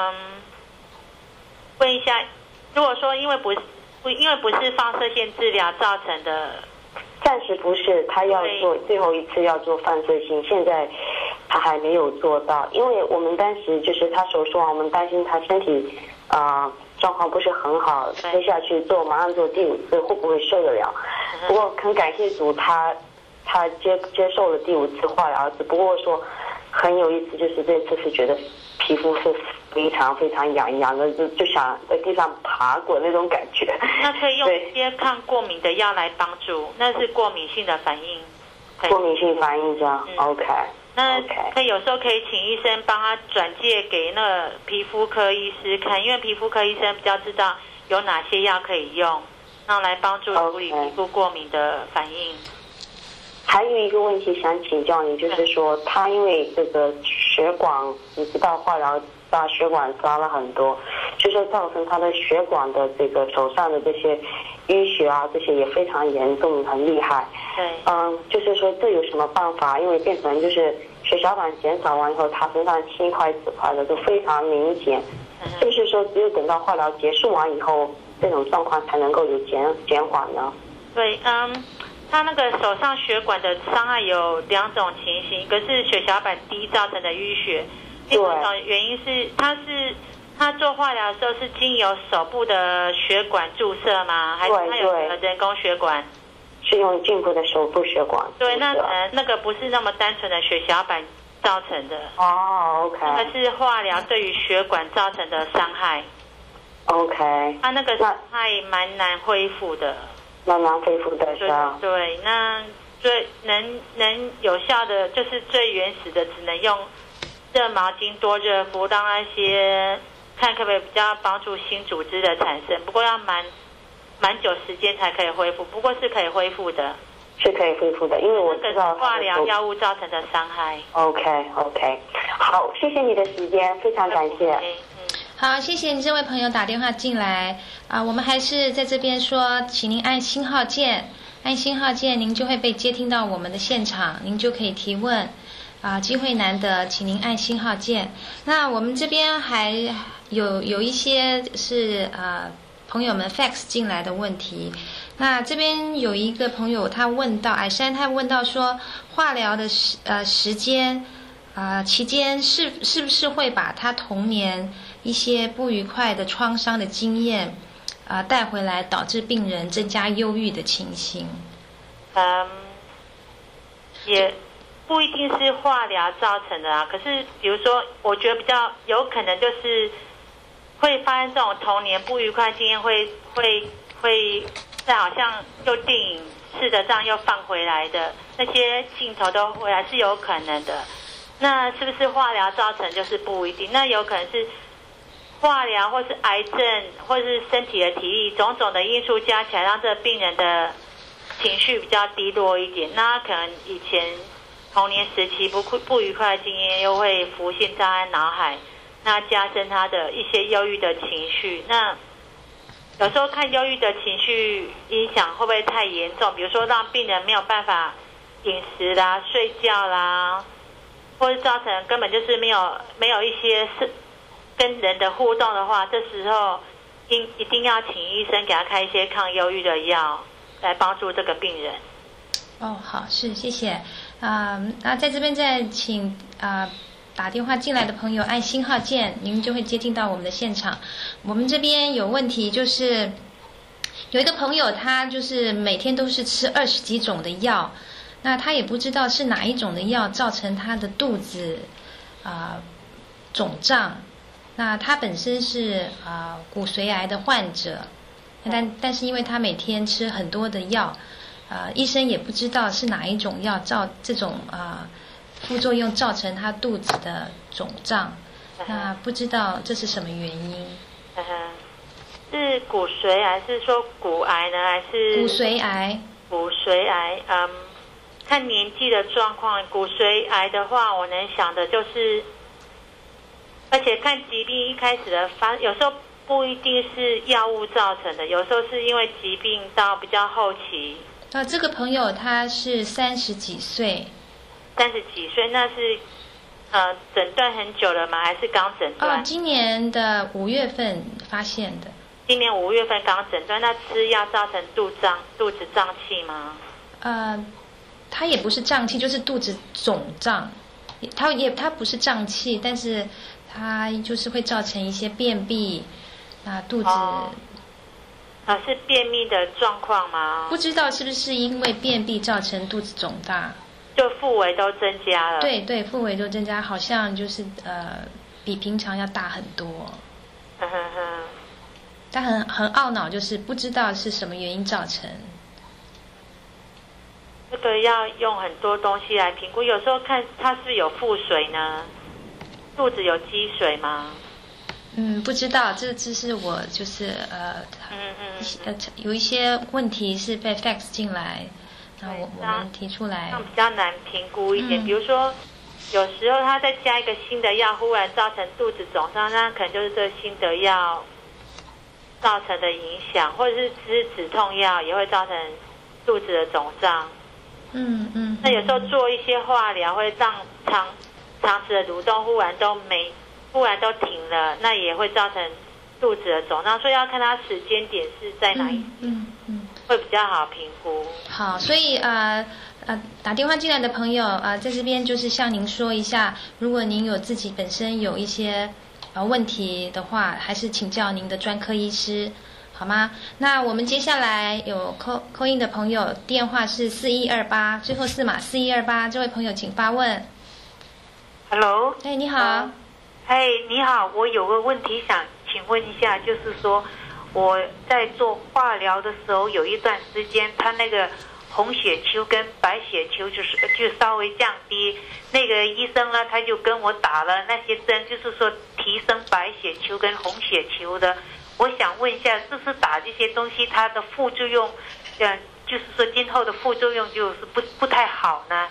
Speaker 2: 一下，如果说因为不是放射线治疗造成的。
Speaker 4: 暂时不是，他要做最后一次要做放射性，现在他还没有做到，因为我们当时就是他手术完，我们担心他身体状况不是很好，接下去马上做第5次会不会受得了？不过很感谢主，他接受了第5次化疗，只不过说很有意思，就是这次是觉得皮肤是非常非常痒的，就想在地上爬滚那种感觉。
Speaker 2: 那可以用一些抗过敏的药来帮助，那是过敏性的反应。
Speaker 4: 过敏性反应这样 ，OK。
Speaker 2: 那有时候可以请医生帮他转介给那个皮肤科医师看，因为皮肤科医生比较知道有哪些药可以用，然后来帮助处理皮肤过敏的反应。
Speaker 4: 还有一个问题想请教你，就是说他因为这个血管，你知道化疗把血管杀了很多，就是造成他的血管的这个手上的这些淤血啊，这些也非常严重，很厉害。
Speaker 2: 对。
Speaker 4: 就是说这有什么办法？因为变成就是血小板减少完以后，他身上青块紫块的都非常明显。是不是说只有等到化疗结束完以后，这种状况才能够有减缓呢？
Speaker 2: 对，他那个手上血管的伤害有2种情形，一个是血小板低造成的淤血，另外一种原因是他做化疗的时候是经由手部的血管注射吗？还是他有人工血管？
Speaker 4: 是用颈部的手部血管。
Speaker 2: 对，那个不是那么单纯的血小板造成的。
Speaker 4: 哦 ，OK。
Speaker 2: 那个是化疗对于血管造成的伤害。
Speaker 4: OK。
Speaker 2: 他那个伤害蛮难恢复的。
Speaker 4: 蛮难恢复的是吧？
Speaker 2: 对，那最能有效的就是最原始的，只能用热毛巾多热敷，让那些看可不可以比较帮助新组织的产生。不过要蛮久时间才可以恢复，不过是可以恢复的。
Speaker 4: 是可以恢复的，因为我知道
Speaker 2: 化疗药物造成的伤害。
Speaker 4: OK， 好，谢谢你的时间，非常感谢。
Speaker 1: 好，谢谢你这位朋友打电话进来我们还是在这边说，请您按星号键，按星号键您就会被接听到我们的现场，您就可以提问机会难得，请您按星号键。那我们这边还有一些是朋友们 fax 进来的问题。那这边有一个朋友他问到，矮山他问到说，化疗的时间期间是不是会把他童年一些不愉快的创伤的经验带回来，导致病人增加忧郁的情形？
Speaker 2: 也不一定是化疗造成的啊。可是比如说，我觉得比较有可能就是会发生这种童年不愉快经验，会再好像就电影似的这样又放回来的那些镜头都回来是有可能的。那是不是化疗造成就是不一定？那有可能是化疗或是癌症或是身体的体力种种的因素加起来，让这个病人的情绪比较低落一点。那可能以前童年时期不愉快的经验又会浮现在他脑海，那加深他的一些忧郁的情绪。那有时候看忧郁的情绪影响会不会太严重？比如说让病人没有办法饮食啦、睡觉啦，或者造成根本就是没有一些跟人的互动的话，这时候一定要请医生给他开一些抗忧郁的药来帮助这个病人。
Speaker 1: 好，谢谢。那在这边再请打电话进来的朋友按星号键，您就会接听到我们的现场。我们这边有问题，就是有一个朋友他就是每天都是吃20几种的药，那他也不知道是哪一种的药造成他的肚子肿胀。那他本身是骨髓癌的患者，但是因为他每天吃很多的药，医生也不知道是哪一种药这种副作用造成他肚子的肿胀，那不知道这是什么原因。
Speaker 2: 是骨髓癌，是说骨癌呢，还是
Speaker 1: 骨髓癌？骨髓癌，
Speaker 2: 看年纪的状况。骨髓癌的话，我能想的就是，而且看疾病一开始的有时候不一定是药物造成的，有时候是因为疾病到比较后期。
Speaker 1: 这个朋友他是30几岁。
Speaker 2: 30几岁，那是诊断很久了吗？还是刚诊断？
Speaker 1: 今年的5月份发现的。
Speaker 2: 今年5月份刚诊断，那吃药造成肚子胀气吗？
Speaker 1: 他也不是胀气，就是肚子肿胀。他不是胀气，但是他就是会造成一些便秘，肚子。
Speaker 2: 是便秘的状况吗？
Speaker 1: 不知道是不是因为便秘造成肚子肿大。
Speaker 2: 就腹围都增加了。
Speaker 1: 对，腹围都增加，好像就是比平常要大很多。他很懊恼，就是不知道是什么原因造成。
Speaker 2: 这个要用很多东西来评估，有时候看他是不是有腹水呢？肚子有积水吗？
Speaker 1: 不知道，这是我就是有一些问题是被 fax 进来。我们提出来，
Speaker 2: 比较难评估一点。比如说，有时候他再加一个新的药，忽然造成肚子肿胀，那可能就是这个新的药造成的影响，或者是吃止痛药也会造成肚子的肿胀。 那有时候做一些化疗会让肠子的蠕动忽然都停了，那也会造成肚子的肿胀，所以要看它时间点是在哪一天，会比较好评估。
Speaker 1: 好，所以打电话进来的朋友在这边就是向您说一下，如果您有自己本身有一些问题的话，还是请教您的专科医师，好吗？那我们接下来有call in的朋友，电话是4128，最后4码4128，这位朋友请发问。
Speaker 5: Hello，
Speaker 1: 你好。
Speaker 5: 你好，我有个问题想请问一下，就是说我在做化疗的时候，有一段时间，他那个红血球跟白血球就稍微降低，那个医生呢他就跟我打了那些针，就是说提升白血球跟红血球的。我想问一下，是不是打这些东西它的副作用，就是说今后的副作用就是不太好呢？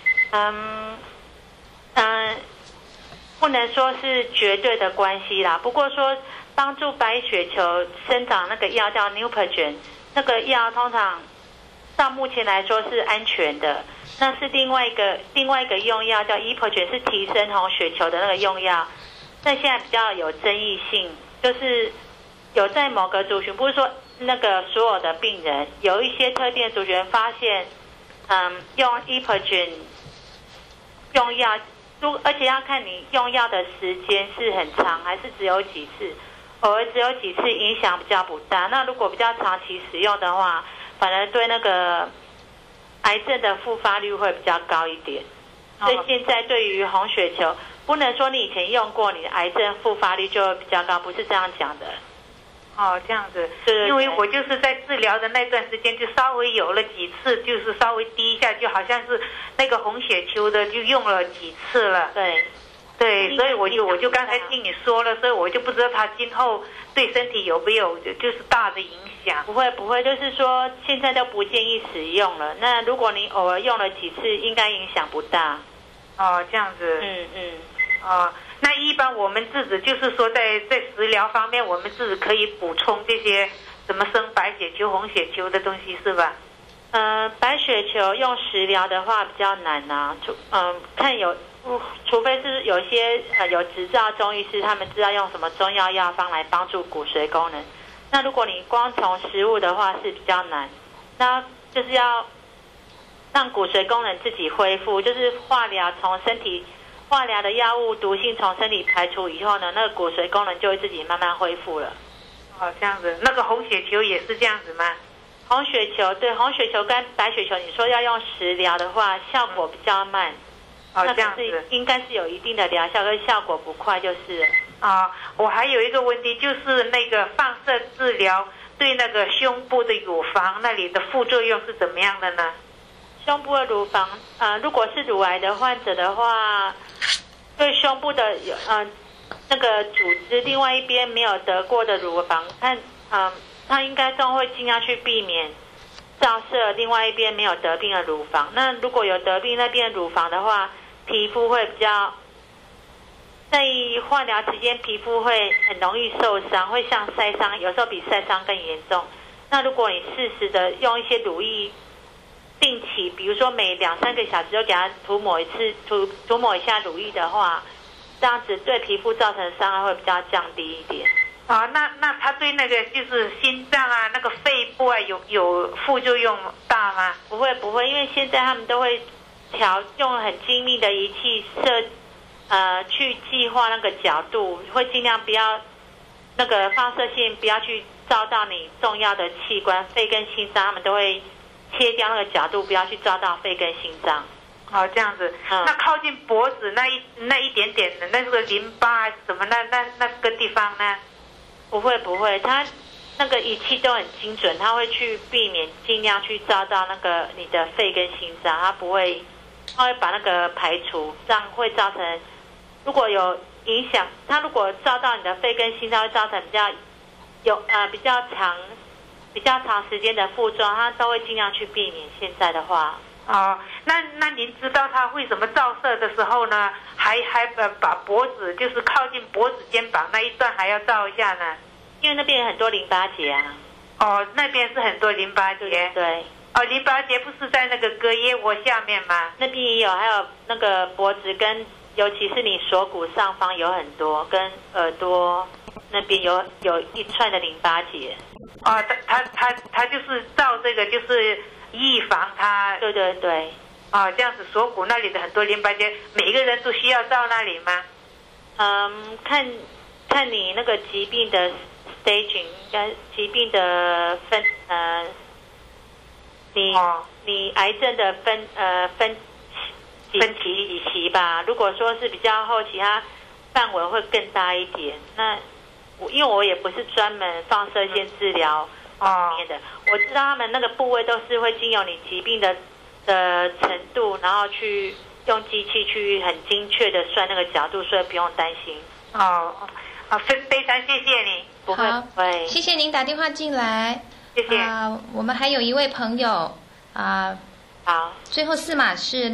Speaker 2: 不能说是绝对的关系啦，不过说帮助白血球生长那个药叫 Neupogen， 那个药通常到目前来说是安全的。那是另外一个用药叫 Epogen， 是提升红血球的那个用药，那现在比较有争议性，就是有在某个族群，不是说那个所有的病人，有一些特定的族群发现，用 Epogen 用药。而且要看你用药的时间是很长还是只有几次，偶尔只有几次影响比较不大。那如果比较长期使用的话，反而对那个癌症的复发率会比较高一点。所以现在对于红血球，不能说你以前用过，你的癌症复发率就会比较高，不是这样讲的。
Speaker 5: 这样子，因为我就是在治疗的那段时间，就稍微有了几次，就是稍微低一下，就好像是那个红血球的就用了几次了。对，所以我就刚才听你说了，所以我就不知道它今后对身体有没有就是大的影响。
Speaker 2: 不会，就是说现在都不建议使用了。那如果你偶尔用了几次，应该影响不大。
Speaker 5: 这样子。那一般我们自己就是说在食疗方面，我们自己可以补充这些什么生白血球、红血球的东西是吧？
Speaker 2: 白血球用食疗的话比较难啊，除非是有些有执照中医师，他们知道用什么中药药方来帮助骨髓功能。那如果你光从食物的话是比较难，那就是要让骨髓功能自己恢复，就是化疗的药物毒性从身体排除以后呢，那个骨髓功能就会自己慢慢恢复了。
Speaker 5: 这样子，那个红血球也是这样子吗？
Speaker 2: 红血球跟白血球，你说要用食疗的话，效果比较慢。
Speaker 5: 这样子，
Speaker 2: 应该是有一定的疗效，但效果不快就是
Speaker 5: 了。我还有一个问题，就是那个放射治疗对那个胸部的乳房那里的副作用是怎么样的呢？
Speaker 2: 胸部的乳房，如果是乳癌的患者的话，对胸部的那个组织另外一边没有得过的乳房，他应该都会尽量去避免照射另外一边没有得病的乳房。那如果有得病那边的乳房的话，皮肤会比较，在化疗期间皮肤会很容易受伤，会像晒伤，有时候比晒伤更严重。那如果你适时的用一些乳液，定期比如说每2-3个小时就给他涂抹一下乳液的话，这样子对皮肤造成的伤害会比较降低一点。
Speaker 5: 那它对那个就是心脏啊、那个肺部啊有副作用大吗？
Speaker 2: 不会，因为现在他们都会用很精密的仪器去计划那个角度，会尽量不要那个放射线不要去照到你重要的器官，肺跟心脏，他们都会切掉那个角度，不要去照到肺跟心脏。
Speaker 5: 这样子。那靠近脖子那一点点的那个淋巴还是什么那个地方呢？
Speaker 2: 不会，它那个仪器都很精准，它会去避免尽量去照到那个你的肺跟心脏，它会把那个排除，这样会造成如果有影响，它如果照到你的肺跟心脏，会造成比较长时间的副作用，它都会尽量去避免。现在的话，
Speaker 5: 那您知道它为什么照射的时候呢，还把脖子就是靠近脖子肩膀那一段还要照一下呢？
Speaker 2: 因为那边有很多淋巴结啊。
Speaker 5: 那边是很多淋巴结。
Speaker 2: 对。
Speaker 5: 哦，淋巴结不是在那个膈叶窝下面吗？
Speaker 2: 那边也有，还有那个脖子跟，尤其是你锁骨上方有很多，跟耳朵那边有一串的淋巴结。
Speaker 5: 哦，他就是照这个，就是预防他。
Speaker 2: 对对对。
Speaker 5: 哦，这样子锁骨那里的很多淋巴结，每个人都需要照那里吗？
Speaker 2: 看你那个疾病的 staging， 应该疾病的你癌症的分期吧。如果说是比较后期，它范围会更大一点。那因为我也不是专门放射线治疗方面的，我知道他们那个部位都是会经由你疾病的程度，然后去用机器去很精确的算那个角度，所以不用担心。
Speaker 5: 非常谢谢你。
Speaker 2: 不会，
Speaker 1: 谢谢您打电话进来。
Speaker 5: 谢谢。
Speaker 1: 我们还有一位朋友
Speaker 2: 好，
Speaker 1: 最后4码是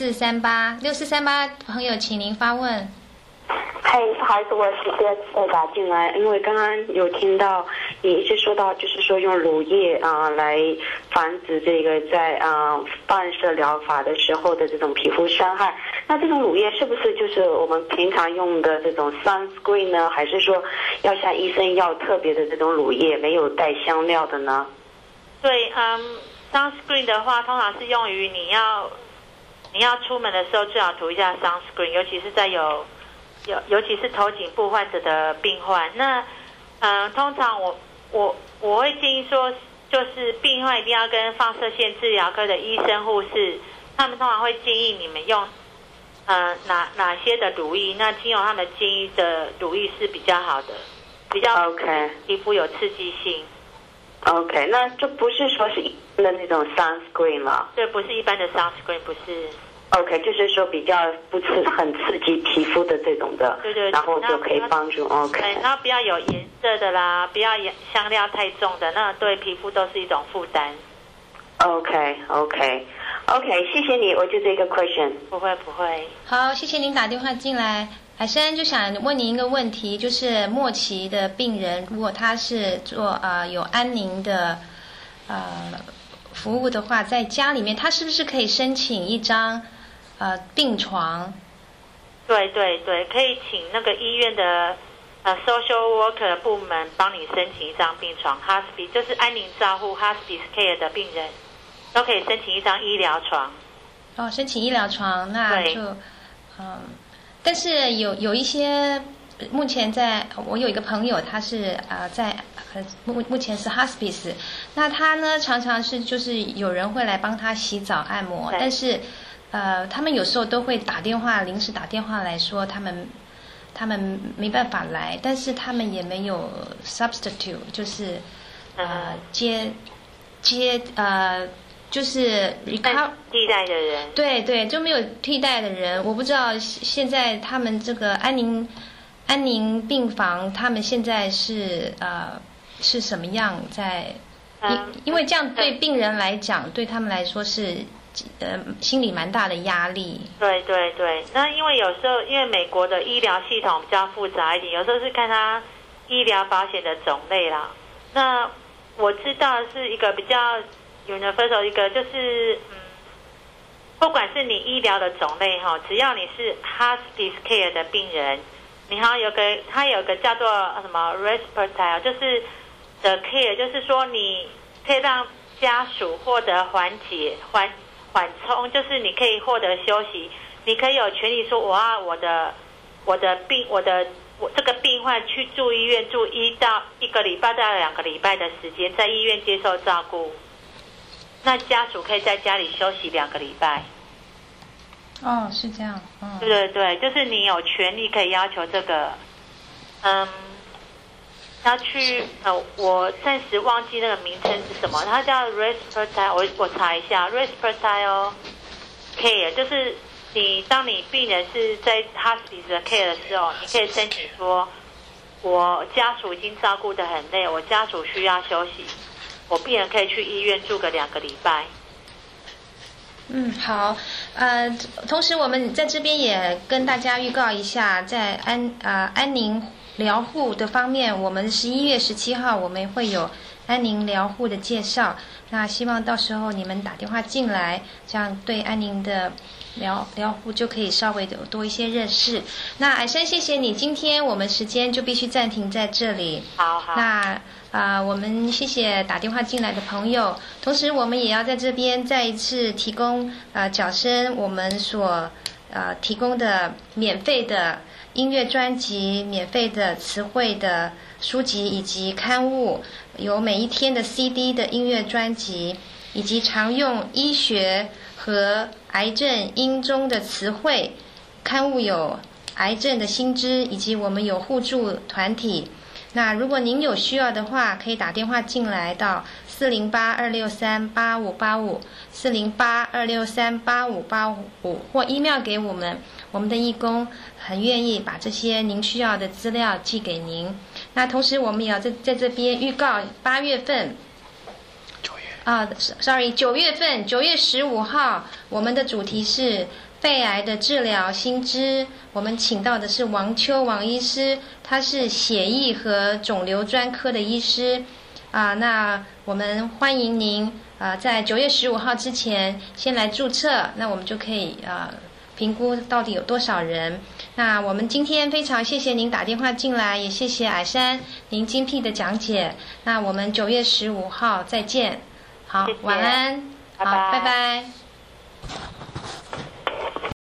Speaker 1: 6438，6438朋友，请您发问。
Speaker 4: 嗨，不好意思，我直接打进来，因为刚刚有听到你一直说到，就是说用乳液来防止这个在放射疗法的时候的这种皮肤伤害。那这种乳液是不是就是我们平常用的这种 sunscreen 呢？还是说要像医生要特别的这种乳液，没有带香料的呢？
Speaker 2: 对，sunscreen 的话，通常是用于你要出门的时候最好涂一下 sunscreen， 尤其是尤其是头颈部患者的病患。那通常我会建议说，就是病患一定要跟放射线治疗科的医生护士，他们通常会建议你们用哪些的乳液。那经由他们建议的乳液是比较好的，比较皮肤有刺激性。
Speaker 4: OK， 那就不是说是一般的那种 sunscreen 了。
Speaker 2: 对，不是一般的 sunscreen， 不是。
Speaker 4: OK， 就是说比较很刺激皮肤的这种的，
Speaker 2: 对，
Speaker 4: 然后就可以帮助 OK。
Speaker 2: 然后不要有颜色的啦，不要香料太重的，那对皮肤都是一种负担。
Speaker 4: OK， 谢谢你，我就这个 question。
Speaker 2: 不会。
Speaker 1: 好，谢谢您打电话进来。海山就想问您一个问题，就是末期的病人，如果他是做有安宁的服务的话，在家里面，他是不是可以申请一张病床？
Speaker 2: 对，可以请那个医院的social worker 部门帮你申请一张病床 ，hospice 就是安宁照护 hospice care 的病人都可以申请一张医疗床。
Speaker 1: 申请医疗床，那就但是有一些目前我有一个朋友，他是在目前是 hospice， 那他呢常常是就是有人会来帮他洗澡按摩，但是他们有时候都会临时打电话来说他们没办法来，但是他们也没有 substitute， 就是就是
Speaker 2: 替代的人。
Speaker 1: 对，就没有替代的人。我不知道现在他们这个安宁病房，他们现在是什么样在？因为这样对病人来讲，对他们来说是心里蛮大的压力。
Speaker 2: 对，那因为有时候因为美国的医疗系统比较复杂一点，有时候是看他医疗保险的种类啦。那我知道是一个比较universal， 一个就是不管是你医疗的种类只要你是 hospice care 的病人，你好它有个叫做什么 respite， 就是的 care， 就是说你可以让家属获得缓冲，就是你可以获得休息，你可以有权利说我要我这个病患去住医院住1到1个礼拜到2个礼拜的时间，在医院接受照顾。那家属可以在家里休息2个礼拜。
Speaker 1: 是这样。
Speaker 2: 对，就是你有权利可以要求这个。要去我暂时忘记那个名称是什么，它叫 respite， 我查一下 respite care， 就是当你病人是在 hospice 的 care 的时候，你可以申请说，我家属已经照顾得很累，我家属需要休息，我病人可以去医院住个2个礼拜。
Speaker 1: 好，同时我们在这边也跟大家预告一下，在安宁疗护的方面，我们11月17号我们会有安宁疗护的介绍。那希望到时候你们打电话进来，这样对安宁的疗护就可以稍微有多一些认识。那矮山，谢谢你，今天我们时间就必须暂停在这里。
Speaker 2: 好。
Speaker 1: 那我们谢谢打电话进来的朋友，同时我们也要在这边再一次提供角声我们所提供的免费的音乐专辑、免费的词汇的书籍以及刊物，有每一天的 CD 的音乐专辑，以及常用医学和癌症音中的词汇刊物，有癌症的新知，以及我们有互助团体。那如果您有需要的话，可以打电话进来到408-263-8585 408-263-8585，或 email 给我们，我们的义工很愿意把这些您需要的资料寄给您。那同时我们也要在这边预告8月份9月份9月15号，我们的主题是肺癌的治疗新知，我们请到的是王秋王医师，他是血液和肿瘤专科的医师。那我们欢迎您在9月15号之前先来注册，那我们就可以评估到底有多少人。那我们今天非常谢谢您打电话进来，也谢谢矮山您精辟的讲解。那我们9月15号再见。好，
Speaker 2: 谢谢，
Speaker 1: 晚安。
Speaker 2: 拜拜。
Speaker 1: 好，拜拜。